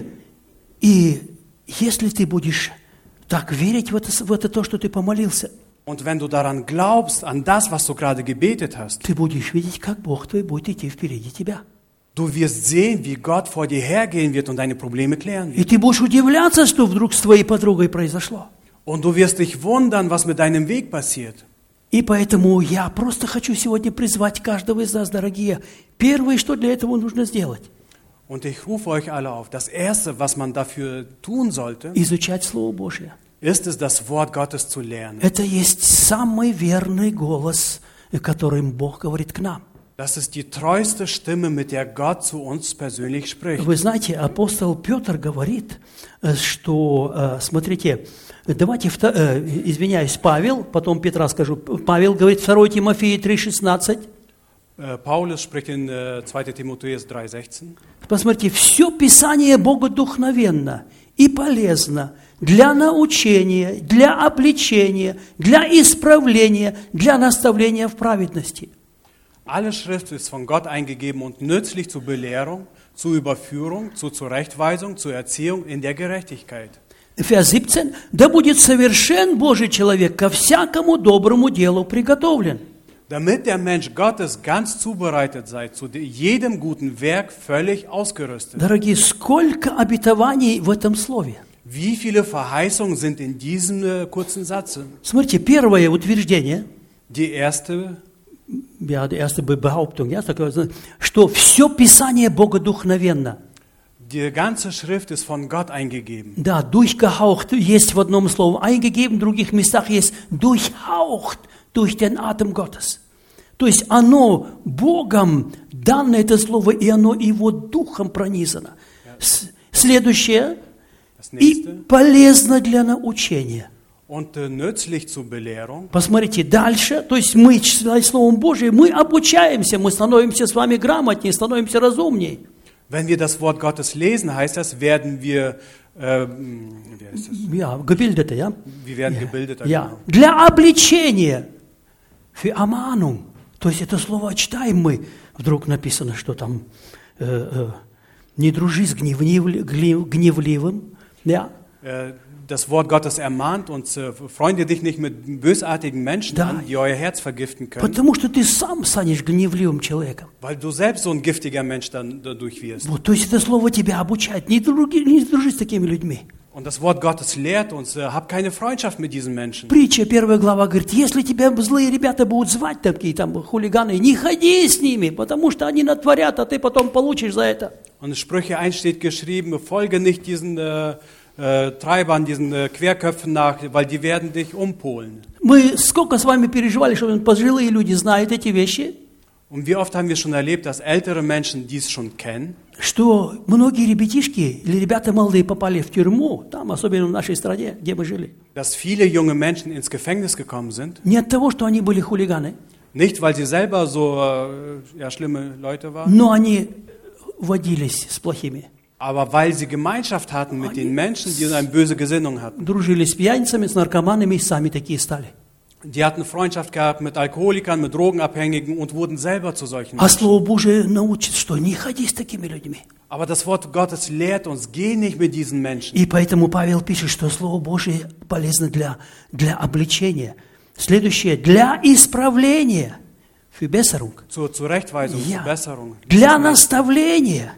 Speaker 1: и если ты будешь так верить в это, в это то, что ты помолился,
Speaker 2: Und wenn du daran glaubst, an das, was du gerade gebetet hast,
Speaker 1: ты будешь видеть, как Бог твой будет идти впереди тебя.
Speaker 2: du wirst sehen, wie Gott vor dir hergehen wird und deine Probleme klären
Speaker 1: И
Speaker 2: wird.
Speaker 1: ты будешь удивляться, что вдруг с твоей подругой произошло.
Speaker 2: Und du wirst dich wundern, was mit deinem Weg passiert.
Speaker 1: И поэтому я просто хочу сегодня призвать каждого из нас, дорогие. Первое, что для этого нужно сделать,
Speaker 2: Und ich rufe euch alle auf. Das Erste, was man dafür tun sollte,
Speaker 1: изучать Слово Божие.
Speaker 2: ist es, das Wort Gottes zu lernen.
Speaker 1: Это есть самый верный голос, которым Бог говорит к нам.
Speaker 2: Das ist die treueste Stimme, mit der Gott zu uns persönlich spricht.
Speaker 1: Вы знаете, апостол Петр говорит, э, что, э, смотрите, давайте, вто- э, извиняюсь, Павел, потом Петра скажу, Павел говорит, второе Тимофея три шестнадцать,
Speaker 2: Äh, Paulus spricht in äh, zweiter Timotheus drei sechzehn.
Speaker 1: посмотрите, все Писание богодухновенно и полезно для научения, для обличения, для исправления, для наставления в праведности.
Speaker 2: Alle Schrift ist von Gott eingegeben und nützlich zur Belehrung, zur Überführung, zur Zurechtweisung, zur Erziehung in der Gerechtigkeit.
Speaker 1: Vers siebzehn, да будет совершен Божий человек, ко всякому доброму делу приготовлен.
Speaker 2: Damit der Mensch Gottes ganz zubereitet sei, zu jedem guten Werk völlig ausgerüstet.
Speaker 1: Дорогие, сколько обетований в этом слове.
Speaker 2: Wie viele Verheißungen sind in diesem äh, kurzen Satz?
Speaker 1: Смотрите, первое утверждение,
Speaker 2: Die erste,
Speaker 1: ja, die erste Behauptung, ja, такое, что все Писание богодухновенно.
Speaker 2: die ganze Schrift ist von Gott eingegeben.
Speaker 1: Да, durchgehaucht есть в одном слове, eingegeben, в других местах есть durchhaucht durch den Atem Gottes. То есть оно Богом дано, это слово, и оно Его Духом пронизано. С- Следующее,
Speaker 2: Das
Speaker 1: и
Speaker 2: nächste.
Speaker 1: полезно для научения.
Speaker 2: Und äh, nützlich zur Belehrung.
Speaker 1: Посмотрите, дальше, то есть мы, читая Словом Божиим, мы обучаемся, мы становимся с вами грамотнее, становимся разумнее.
Speaker 2: Wenn wir das Wort Gottes lesen, heißt das, werden wir, äh, wie heißt das?
Speaker 1: Ja, gebildet, ja?
Speaker 2: Wir werden gebildeter.
Speaker 1: Ja.
Speaker 2: Genau.
Speaker 1: Для обличения, für Ermahnung, то есть это слово читаем мы, вдруг написано, что там э, э, не дружи с гневнив- гнев- гневливым, ja?
Speaker 2: Äh, Das Wort Gottes ermahnt uns, äh, freunde dich nicht mit bösartigen Menschen
Speaker 1: Da.
Speaker 2: an, die euer Herz vergiften können,
Speaker 1: Потому что ты сам станешь гневливым человеком.
Speaker 2: weil du selbst so ein giftiger Mensch dann dadurch wirst.
Speaker 1: Вот, то есть это слово тебя обучает, не, други, не дружи с такими людьми.
Speaker 2: Und das Wort Gottes lehrt uns, äh, hab keine Freundschaft mit diesen Menschen.
Speaker 1: Притча, первая глава, говорит, если тебя злые ребята будут звать, такие там хулиганы, не ходи с ними, потому что они натворят, а ты потом получишь за это.
Speaker 2: Und in Sprüche eins steht geschrieben, folge nicht diesen äh, äh, Treibern, diesen äh, Querköpfen nach, weil die werden dich umpolen.
Speaker 1: Мы сколько с вами переживали, что пожилые люди знают эти вещи,
Speaker 2: Und wie oft haben wir schon erlebt, dass ältere Menschen dies schon kennen,
Speaker 1: что многие ребятишки или ребята молодые попали в тюрьму, там, особенно в нашей стране, где мы жили,
Speaker 2: dass viele junge Menschen ins Gefängnis gekommen sind,
Speaker 1: не от того, что они были хулиганы,
Speaker 2: nicht weil sie selber so äh, ja, schlimme Leute waren,
Speaker 1: но они водились с плохими,
Speaker 2: aber weil sie Gemeinschaft hatten mit den Menschen, die eine böse Gesinnung hatten.
Speaker 1: дружили с пьяницами, с наркоманами и сами такие стали.
Speaker 2: Die hatten Freundschaft gehabt mit Alkoholikern, mit Drogenabhängigen und wurden selber zu solchen
Speaker 1: А
Speaker 2: Menschen.
Speaker 1: Слово Божие научит, что не ходи с такими людьми.
Speaker 2: Aber das Wort Gottes lehrt uns, geh nicht mit diesen Menschen.
Speaker 1: И поэтому Павел пишет, что Слово Божие полезно для, для обличения. Следующее, для исправления. Für Besserung.
Speaker 2: Zur Zurechtweisung,
Speaker 1: Ja.
Speaker 2: zur Besserung.
Speaker 1: Для наставления.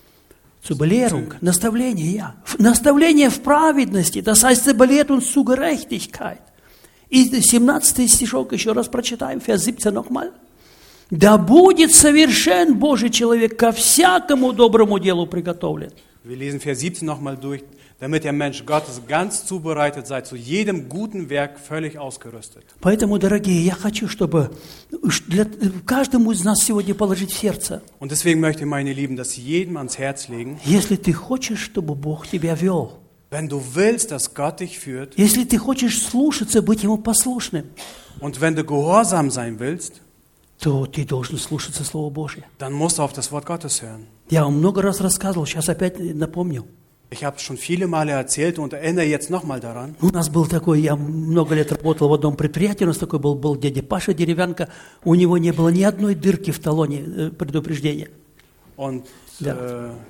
Speaker 1: Zur Belehrung. Наставление, ja. Наставление в праведности. Das heißt, er belehrt uns zu Gerechtigkeit. И семнадцатый стишок еще раз прочитаем, Vers siebzehn nochmal. Да будет совершен Божий человек, ко всякому доброму делу приготовлен.
Speaker 2: Wir lesen Vers siebzehn nochmal durch. Damit der Mensch Gottes ganz zubereitet sei, zu jedem guten Werk völlig ausgerüstet.
Speaker 1: Поэтому, дорогие, я хочу, чтобы для, каждому из нас сегодня положить в сердце.
Speaker 2: Und deswegen möchte ich, meine Lieben, das jedem ans Herz legen.
Speaker 1: Если ты хочешь, чтобы Бог тебя вел,
Speaker 2: wenn du willst, dass Gott dich führt,
Speaker 1: если ты хочешь слушаться, быть Ему послушным,
Speaker 2: und wenn du gehorsam sein willst,
Speaker 1: то ты должен слушаться Слова Божье.
Speaker 2: dann musst du auf das Wort Gottes hören.
Speaker 1: Я вам много раз рассказывал, сейчас опять напомню.
Speaker 2: Ich habe schon viele Male erzählt und erinnere jetzt nochmal daran.
Speaker 1: У нас был такой, я много лет работал в одном предприятии, у нас такой был, был дядя Паша Деревянко, у него не было ни одной дырки в талоне э, предупреждения.
Speaker 2: Und
Speaker 1: Ja.
Speaker 2: äh,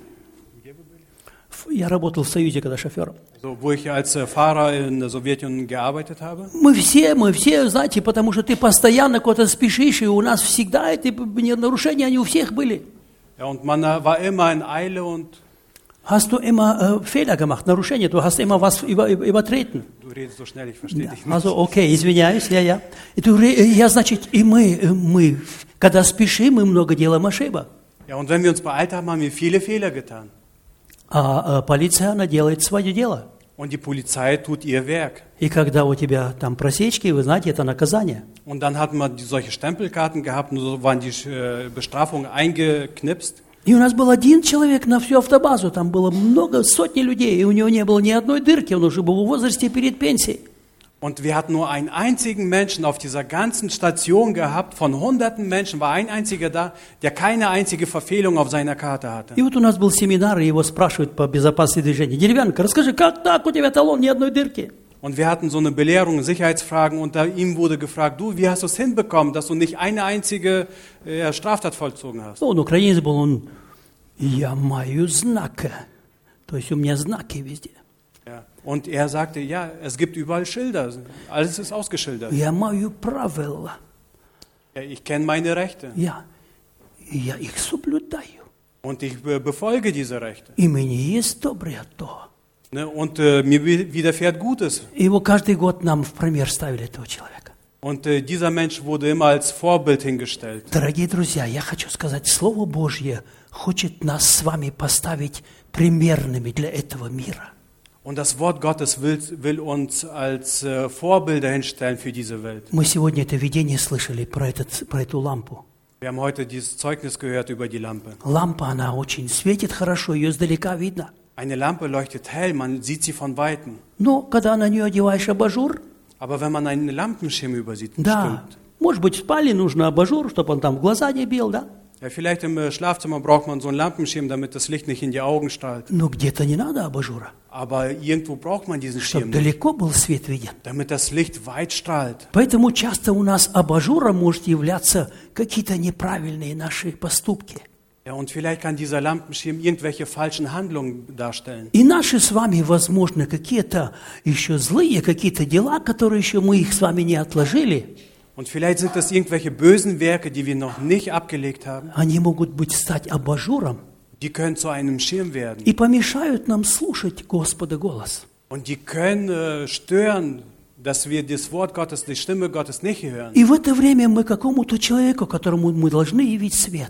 Speaker 1: Я работал в Союзе, когда шофером.
Speaker 2: so, wo ich als äh, Fahrer in der Sowjetunion gearbeitet habe.
Speaker 1: Мы все, мы все, знаете, потому что ты постоянно куда-то спешишь, и у нас всегда эти нарушения, они у всех были.
Speaker 2: Ja, und man äh, war immer in Eile und
Speaker 1: Hast du immer äh, Fehler gemacht, Нарушения, du hast immer was über, über, übertreten.
Speaker 2: du redest so schnell, ich verstehe dich nicht.
Speaker 1: Also, окей, извиняюсь, я, я. И ты, я, значит, и мы, мы, когда спешим, мы много делаем ошибок.
Speaker 2: Ja, und wenn wir uns beeilt haben, haben wir viele Fehler getan.
Speaker 1: А, а полиция, она делает свое дело.
Speaker 2: Und die Polizei tut ihr Werk.
Speaker 1: И когда у тебя там просечки, вы знаете, это наказание.
Speaker 2: Und dann hatten wir die, solche Stempelkarten gehabt und so waren die äh, Bestrafungen eingeknipst.
Speaker 1: И у нас был один человек на всю автобазу, там было много, сотни людей, и у него не было ни одной дырки, он уже был в возрасте перед пенсией.
Speaker 2: Und wir hatten nur einen einzigen Menschen auf dieser ganzen Station gehabt, von hunderten Menschen war ein einziger da, der keine einzige Verfehlung auf seiner Karte hatte.
Speaker 1: И вот у нас был семинар, и его спрашивают по безопасности движения. Деревянка, расскажи, как так, у тебя талон, ни одной дырки?
Speaker 2: Und wir hatten so eine Belehrung, Sicherheitsfragen, und da ihm wurde gefragt, du, wie hast du es hinbekommen, dass du nicht eine einzige äh, Straftat vollzogen hast?
Speaker 1: Ну, он украинец был, он, я маю знака, то есть у меня знаки везде.
Speaker 2: Ja. Und er sagte, ja, es gibt überall Schilder, alles ist ausgeschildert.
Speaker 1: Я маю правила,
Speaker 2: Ja, ich kenne meine Rechte
Speaker 1: я, я их соблюдаю.
Speaker 2: und ich äh, befolge diese Rechte.
Speaker 1: И мне есть доброе то.
Speaker 2: Ne? Und äh, mir wi- widerfährt Gutes.
Speaker 1: И его каждый год нам в пример ставили этого человека.
Speaker 2: Und äh, dieser Mensch wurde immer als Vorbild hingestellt.
Speaker 1: Дорогие друзья, я хочу сказать, Слово Божье хочет нас с вами поставить примерными для этого мира.
Speaker 2: Und das Wort Gottes will, will uns als äh, Vorbilder hinstellen für diese Welt.
Speaker 1: Мы сегодня это видение слышали про, этот, про эту лампу.
Speaker 2: Wir haben heute dieses Zeugnis gehört über die Lampe.
Speaker 1: Лампа, она очень светит хорошо, ее издалека видно.
Speaker 2: Eine Lampe leuchtet hell, man sieht sie von Weitem.
Speaker 1: Но когда на нее одеваешь абажур,
Speaker 2: Aber wenn man einen Lampenschirm übersieht,
Speaker 1: да,
Speaker 2: stimmt.
Speaker 1: может быть, в спальне нужно абажур, чтобы он там в глаза не бил, да?
Speaker 2: Ja, vielleicht im äh, Schlafzimmer braucht man so einen Lampenschirm, damit das Licht nicht in die Augen strahlt.
Speaker 1: Но где-то не надо абажура,
Speaker 2: Aber irgendwo braucht man diesen
Speaker 1: чтобы
Speaker 2: Schirm,
Speaker 1: далеко был свет виден.
Speaker 2: damit das Licht weit strahlt.
Speaker 1: Поэтому часто у нас абажуром может являться какие-то неправильные наши поступки.
Speaker 2: Ja, und vielleicht kann dieser Lampenschirm irgendwelche falschen Handlungen darstellen.
Speaker 1: И наши с вами, возможно, какие-то еще злые, какие-то дела, которые еще мы их с вами не отложили,
Speaker 2: Und vielleicht sind das irgendwelche bösen Werke, die wir noch nicht abgelegt haben.
Speaker 1: они могут быть стать абажуром
Speaker 2: Die können zu einem Schirm werden.
Speaker 1: и помешают нам слушать Господа голос.
Speaker 2: Und die können äh, stören, dass wir das Wort Gottes, die Stimme Gottes nicht hören.
Speaker 1: И в это время мы какому-то человеку, которому мы должны явить свет,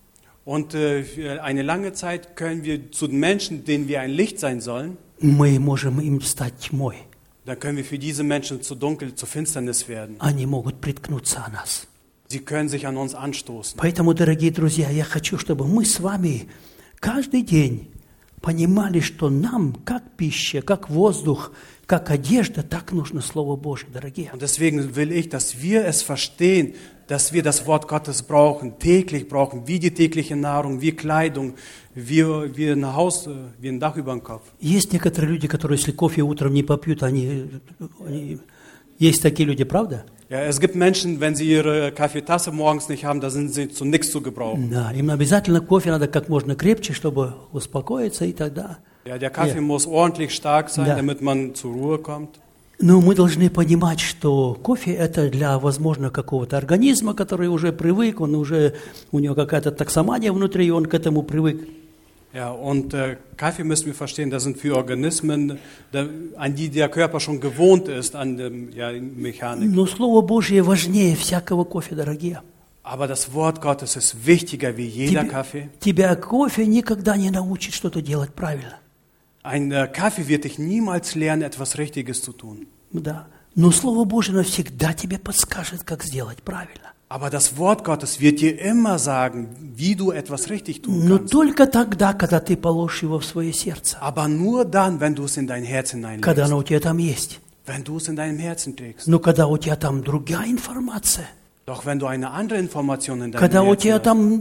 Speaker 2: Und äh, für eine lange Zeit können wir zu den Menschen, denen wir ein Licht sein sollen,
Speaker 1: мы можем им стать тьмой.
Speaker 2: dann können wir für diese Menschen zu dunkel, zu Finsternis werden.
Speaker 1: Они могут приткнуться о нас.
Speaker 2: Sie können sich an uns anstoßen.
Speaker 1: Поэтому, дорогие друзья, я хочу, чтобы мы с вами каждый день понимали, что нам, как пища, как воздух, как одежда, так нужно Слово Божье, дорогие.
Speaker 2: Und deswegen will ich, dass wir es verstehen, dass wir das Wort Gottes brauchen, täglich brauchen, wie die tägliche Nahrung, wie Kleidung, wie, wie ein Haus, wie ein Dach über dem Kopf.
Speaker 1: Есть некоторые люди, которые, если кофе утром не попьют, они, они... Есть такие люди, правда?
Speaker 2: Ja, es gibt Menschen, wenn sie ihre Kaffeetasse morgens nicht haben, da sind sie zu nichts zu gebrauchen.
Speaker 1: Да, им обязательно кофе надо как можно крепче, чтобы успокоиться и тогда.
Speaker 2: Ja, der Kaffee
Speaker 1: Ja.
Speaker 2: muss ordentlich stark sein,
Speaker 1: Ja.
Speaker 2: damit man zur Ruhe kommt.
Speaker 1: Но мы должны понимать, что кофе это для, возможно, какого-то организма, который уже привык, он уже, у него какая-то таксомания внутри, и он к этому привык.
Speaker 2: Ja, und äh, Kaffee müssen wir verstehen, das sind für Organismen, da, an die der Körper schon gewohnt ist, an der ja, Mechanik.
Speaker 1: Но Слово Божье важнее всякого кофе, дорогие.
Speaker 2: Aber das Wort Gottes ist wichtiger wie jeder
Speaker 1: Тебе-
Speaker 2: Kaffee.
Speaker 1: Тебя кофе никогда не научит что-то делать правильно.
Speaker 2: Ein äh, Kaffee wird dich niemals lernen, etwas Richtiges zu tun.
Speaker 1: Да. Но Слово Божье навсегда тебе подскажет, как сделать правильно.
Speaker 2: Aber das Wort Gottes wird dir immer sagen, wie du etwas richtig tun
Speaker 1: Но
Speaker 2: kannst.
Speaker 1: только тогда, когда ты положишь его в свое сердце.
Speaker 2: Aber nur dann, wenn du es in dein Herz
Speaker 1: Когда
Speaker 2: hineinlegst.
Speaker 1: оно у тебя там есть.
Speaker 2: Wenn du es in deinem Herzen trägst.
Speaker 1: Но когда у тебя там другая информация.
Speaker 2: Doch wenn du eine andere Information in deinem
Speaker 1: Когда у
Speaker 2: Herzen
Speaker 1: тебя
Speaker 2: hast,
Speaker 1: там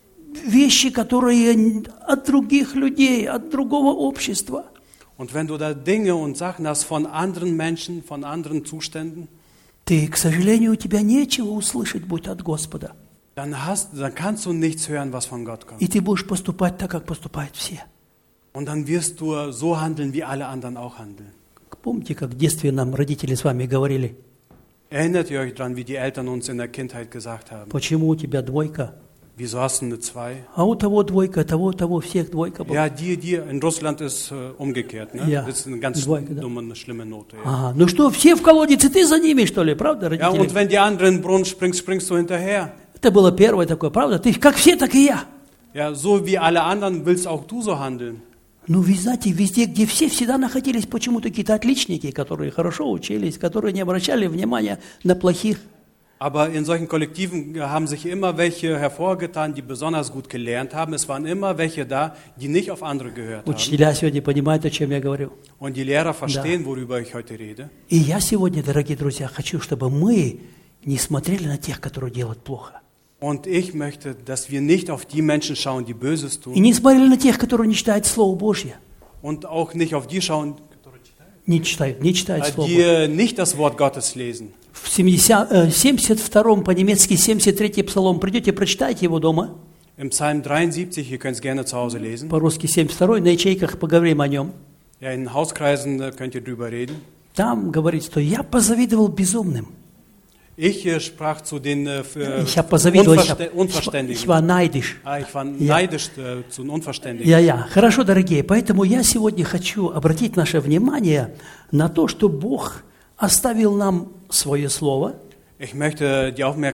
Speaker 1: вещи, которые от других людей, от другого общества.
Speaker 2: und wenn du da Dinge und Sachen hast von anderen Menschen, von anderen Zuständen,
Speaker 1: Ты, к сожалению, у тебя нечего услышать будет от Господа.
Speaker 2: dann, hast, dann kannst du nichts hören, was von Gott kommt.
Speaker 1: И ты будешь поступать так, как поступают все.
Speaker 2: Und dann wirst du so handeln, wie alle anderen auch handeln.
Speaker 1: Помните, как в детстве нам родители с вами говорили,
Speaker 2: Erinnert ihr euch daran, wie die Eltern uns in der Kindheit gesagt haben?
Speaker 1: почему у тебя двойка,
Speaker 2: Wieso hast du eine zwei?
Speaker 1: а у того двойка, того, того, всех двойка была.
Speaker 2: Ja, die, die, in Russland ist äh, umgekehrt. Ne?
Speaker 1: Ja.
Speaker 2: Das ist eine ganz
Speaker 1: Двойка, да.
Speaker 2: dumme, eine schlimme Note. Ja.
Speaker 1: Ага, ну что, все в колодец, и ты за ними, что ли, правда,
Speaker 2: Ja,
Speaker 1: родители?
Speaker 2: und wenn die anderen in den Brunnen springst, springst du hinterher.
Speaker 1: Это было первое такое, правда? Ты как все, так и я.
Speaker 2: Ja, so wie alle anderen willst auch du so handeln.
Speaker 1: Ну, вы знаете, везде, где все всегда находились почему-то какие-то отличники, которые хорошо учились, которые не обращали внимания на плохих.
Speaker 2: Aber in solchen Kollektiven haben sich immer welche hervorgetan, die besonders gut gelernt haben. Es waren immer welche da, die nicht auf andere gehört haben.
Speaker 1: Учителя сегодня понимают, о чем я говорю.
Speaker 2: Und die Lehrer verstehen, worüber ich heute rede.
Speaker 1: И я сегодня, дорогие друзья, хочу, чтобы мы не смотрели на тех, которые делают плохо.
Speaker 2: Und ich möchte, dass wir nicht auf die Menschen schauen, die Böses
Speaker 1: И
Speaker 2: tun.
Speaker 1: не смотрели на тех, которые не читают Слово Божье.
Speaker 2: Und auch nicht auf die schauen,
Speaker 1: Не читают, не читают Слово
Speaker 2: die
Speaker 1: Божье.
Speaker 2: äh, nicht das Wort Gottes lesen.
Speaker 1: В семьдесят, э, семьдесят втором по-немецки, семьдесят третий псалом. Придете, прочитайте его дома.
Speaker 2: Im Psalm dreiundsiebzig, ihr könnt es gerne zu Hause lesen.
Speaker 1: По-русски семьдесят второй, на ячейках поговорим о нем.
Speaker 2: Ja, in Hauskreisen äh, könnt ihr drüber reden.
Speaker 1: Там говорит, что я позавидовал безумным.
Speaker 2: Ich äh, sprach zu den äh, für
Speaker 1: Ich habe позавидовал, ich,
Speaker 2: Unverste
Speaker 1: hab-
Speaker 2: Unverständigen.
Speaker 1: ich war neidisch.
Speaker 2: Ah, ich war
Speaker 1: Ja.
Speaker 2: neidisch äh, zu den Unverständigen.
Speaker 1: Я, я. Хорошо, дорогие, поэтому я сегодня хочу обратить наше внимание на то, что Бог оставил нам свое Слово.
Speaker 2: Ich möchte die Aufmerksamkeit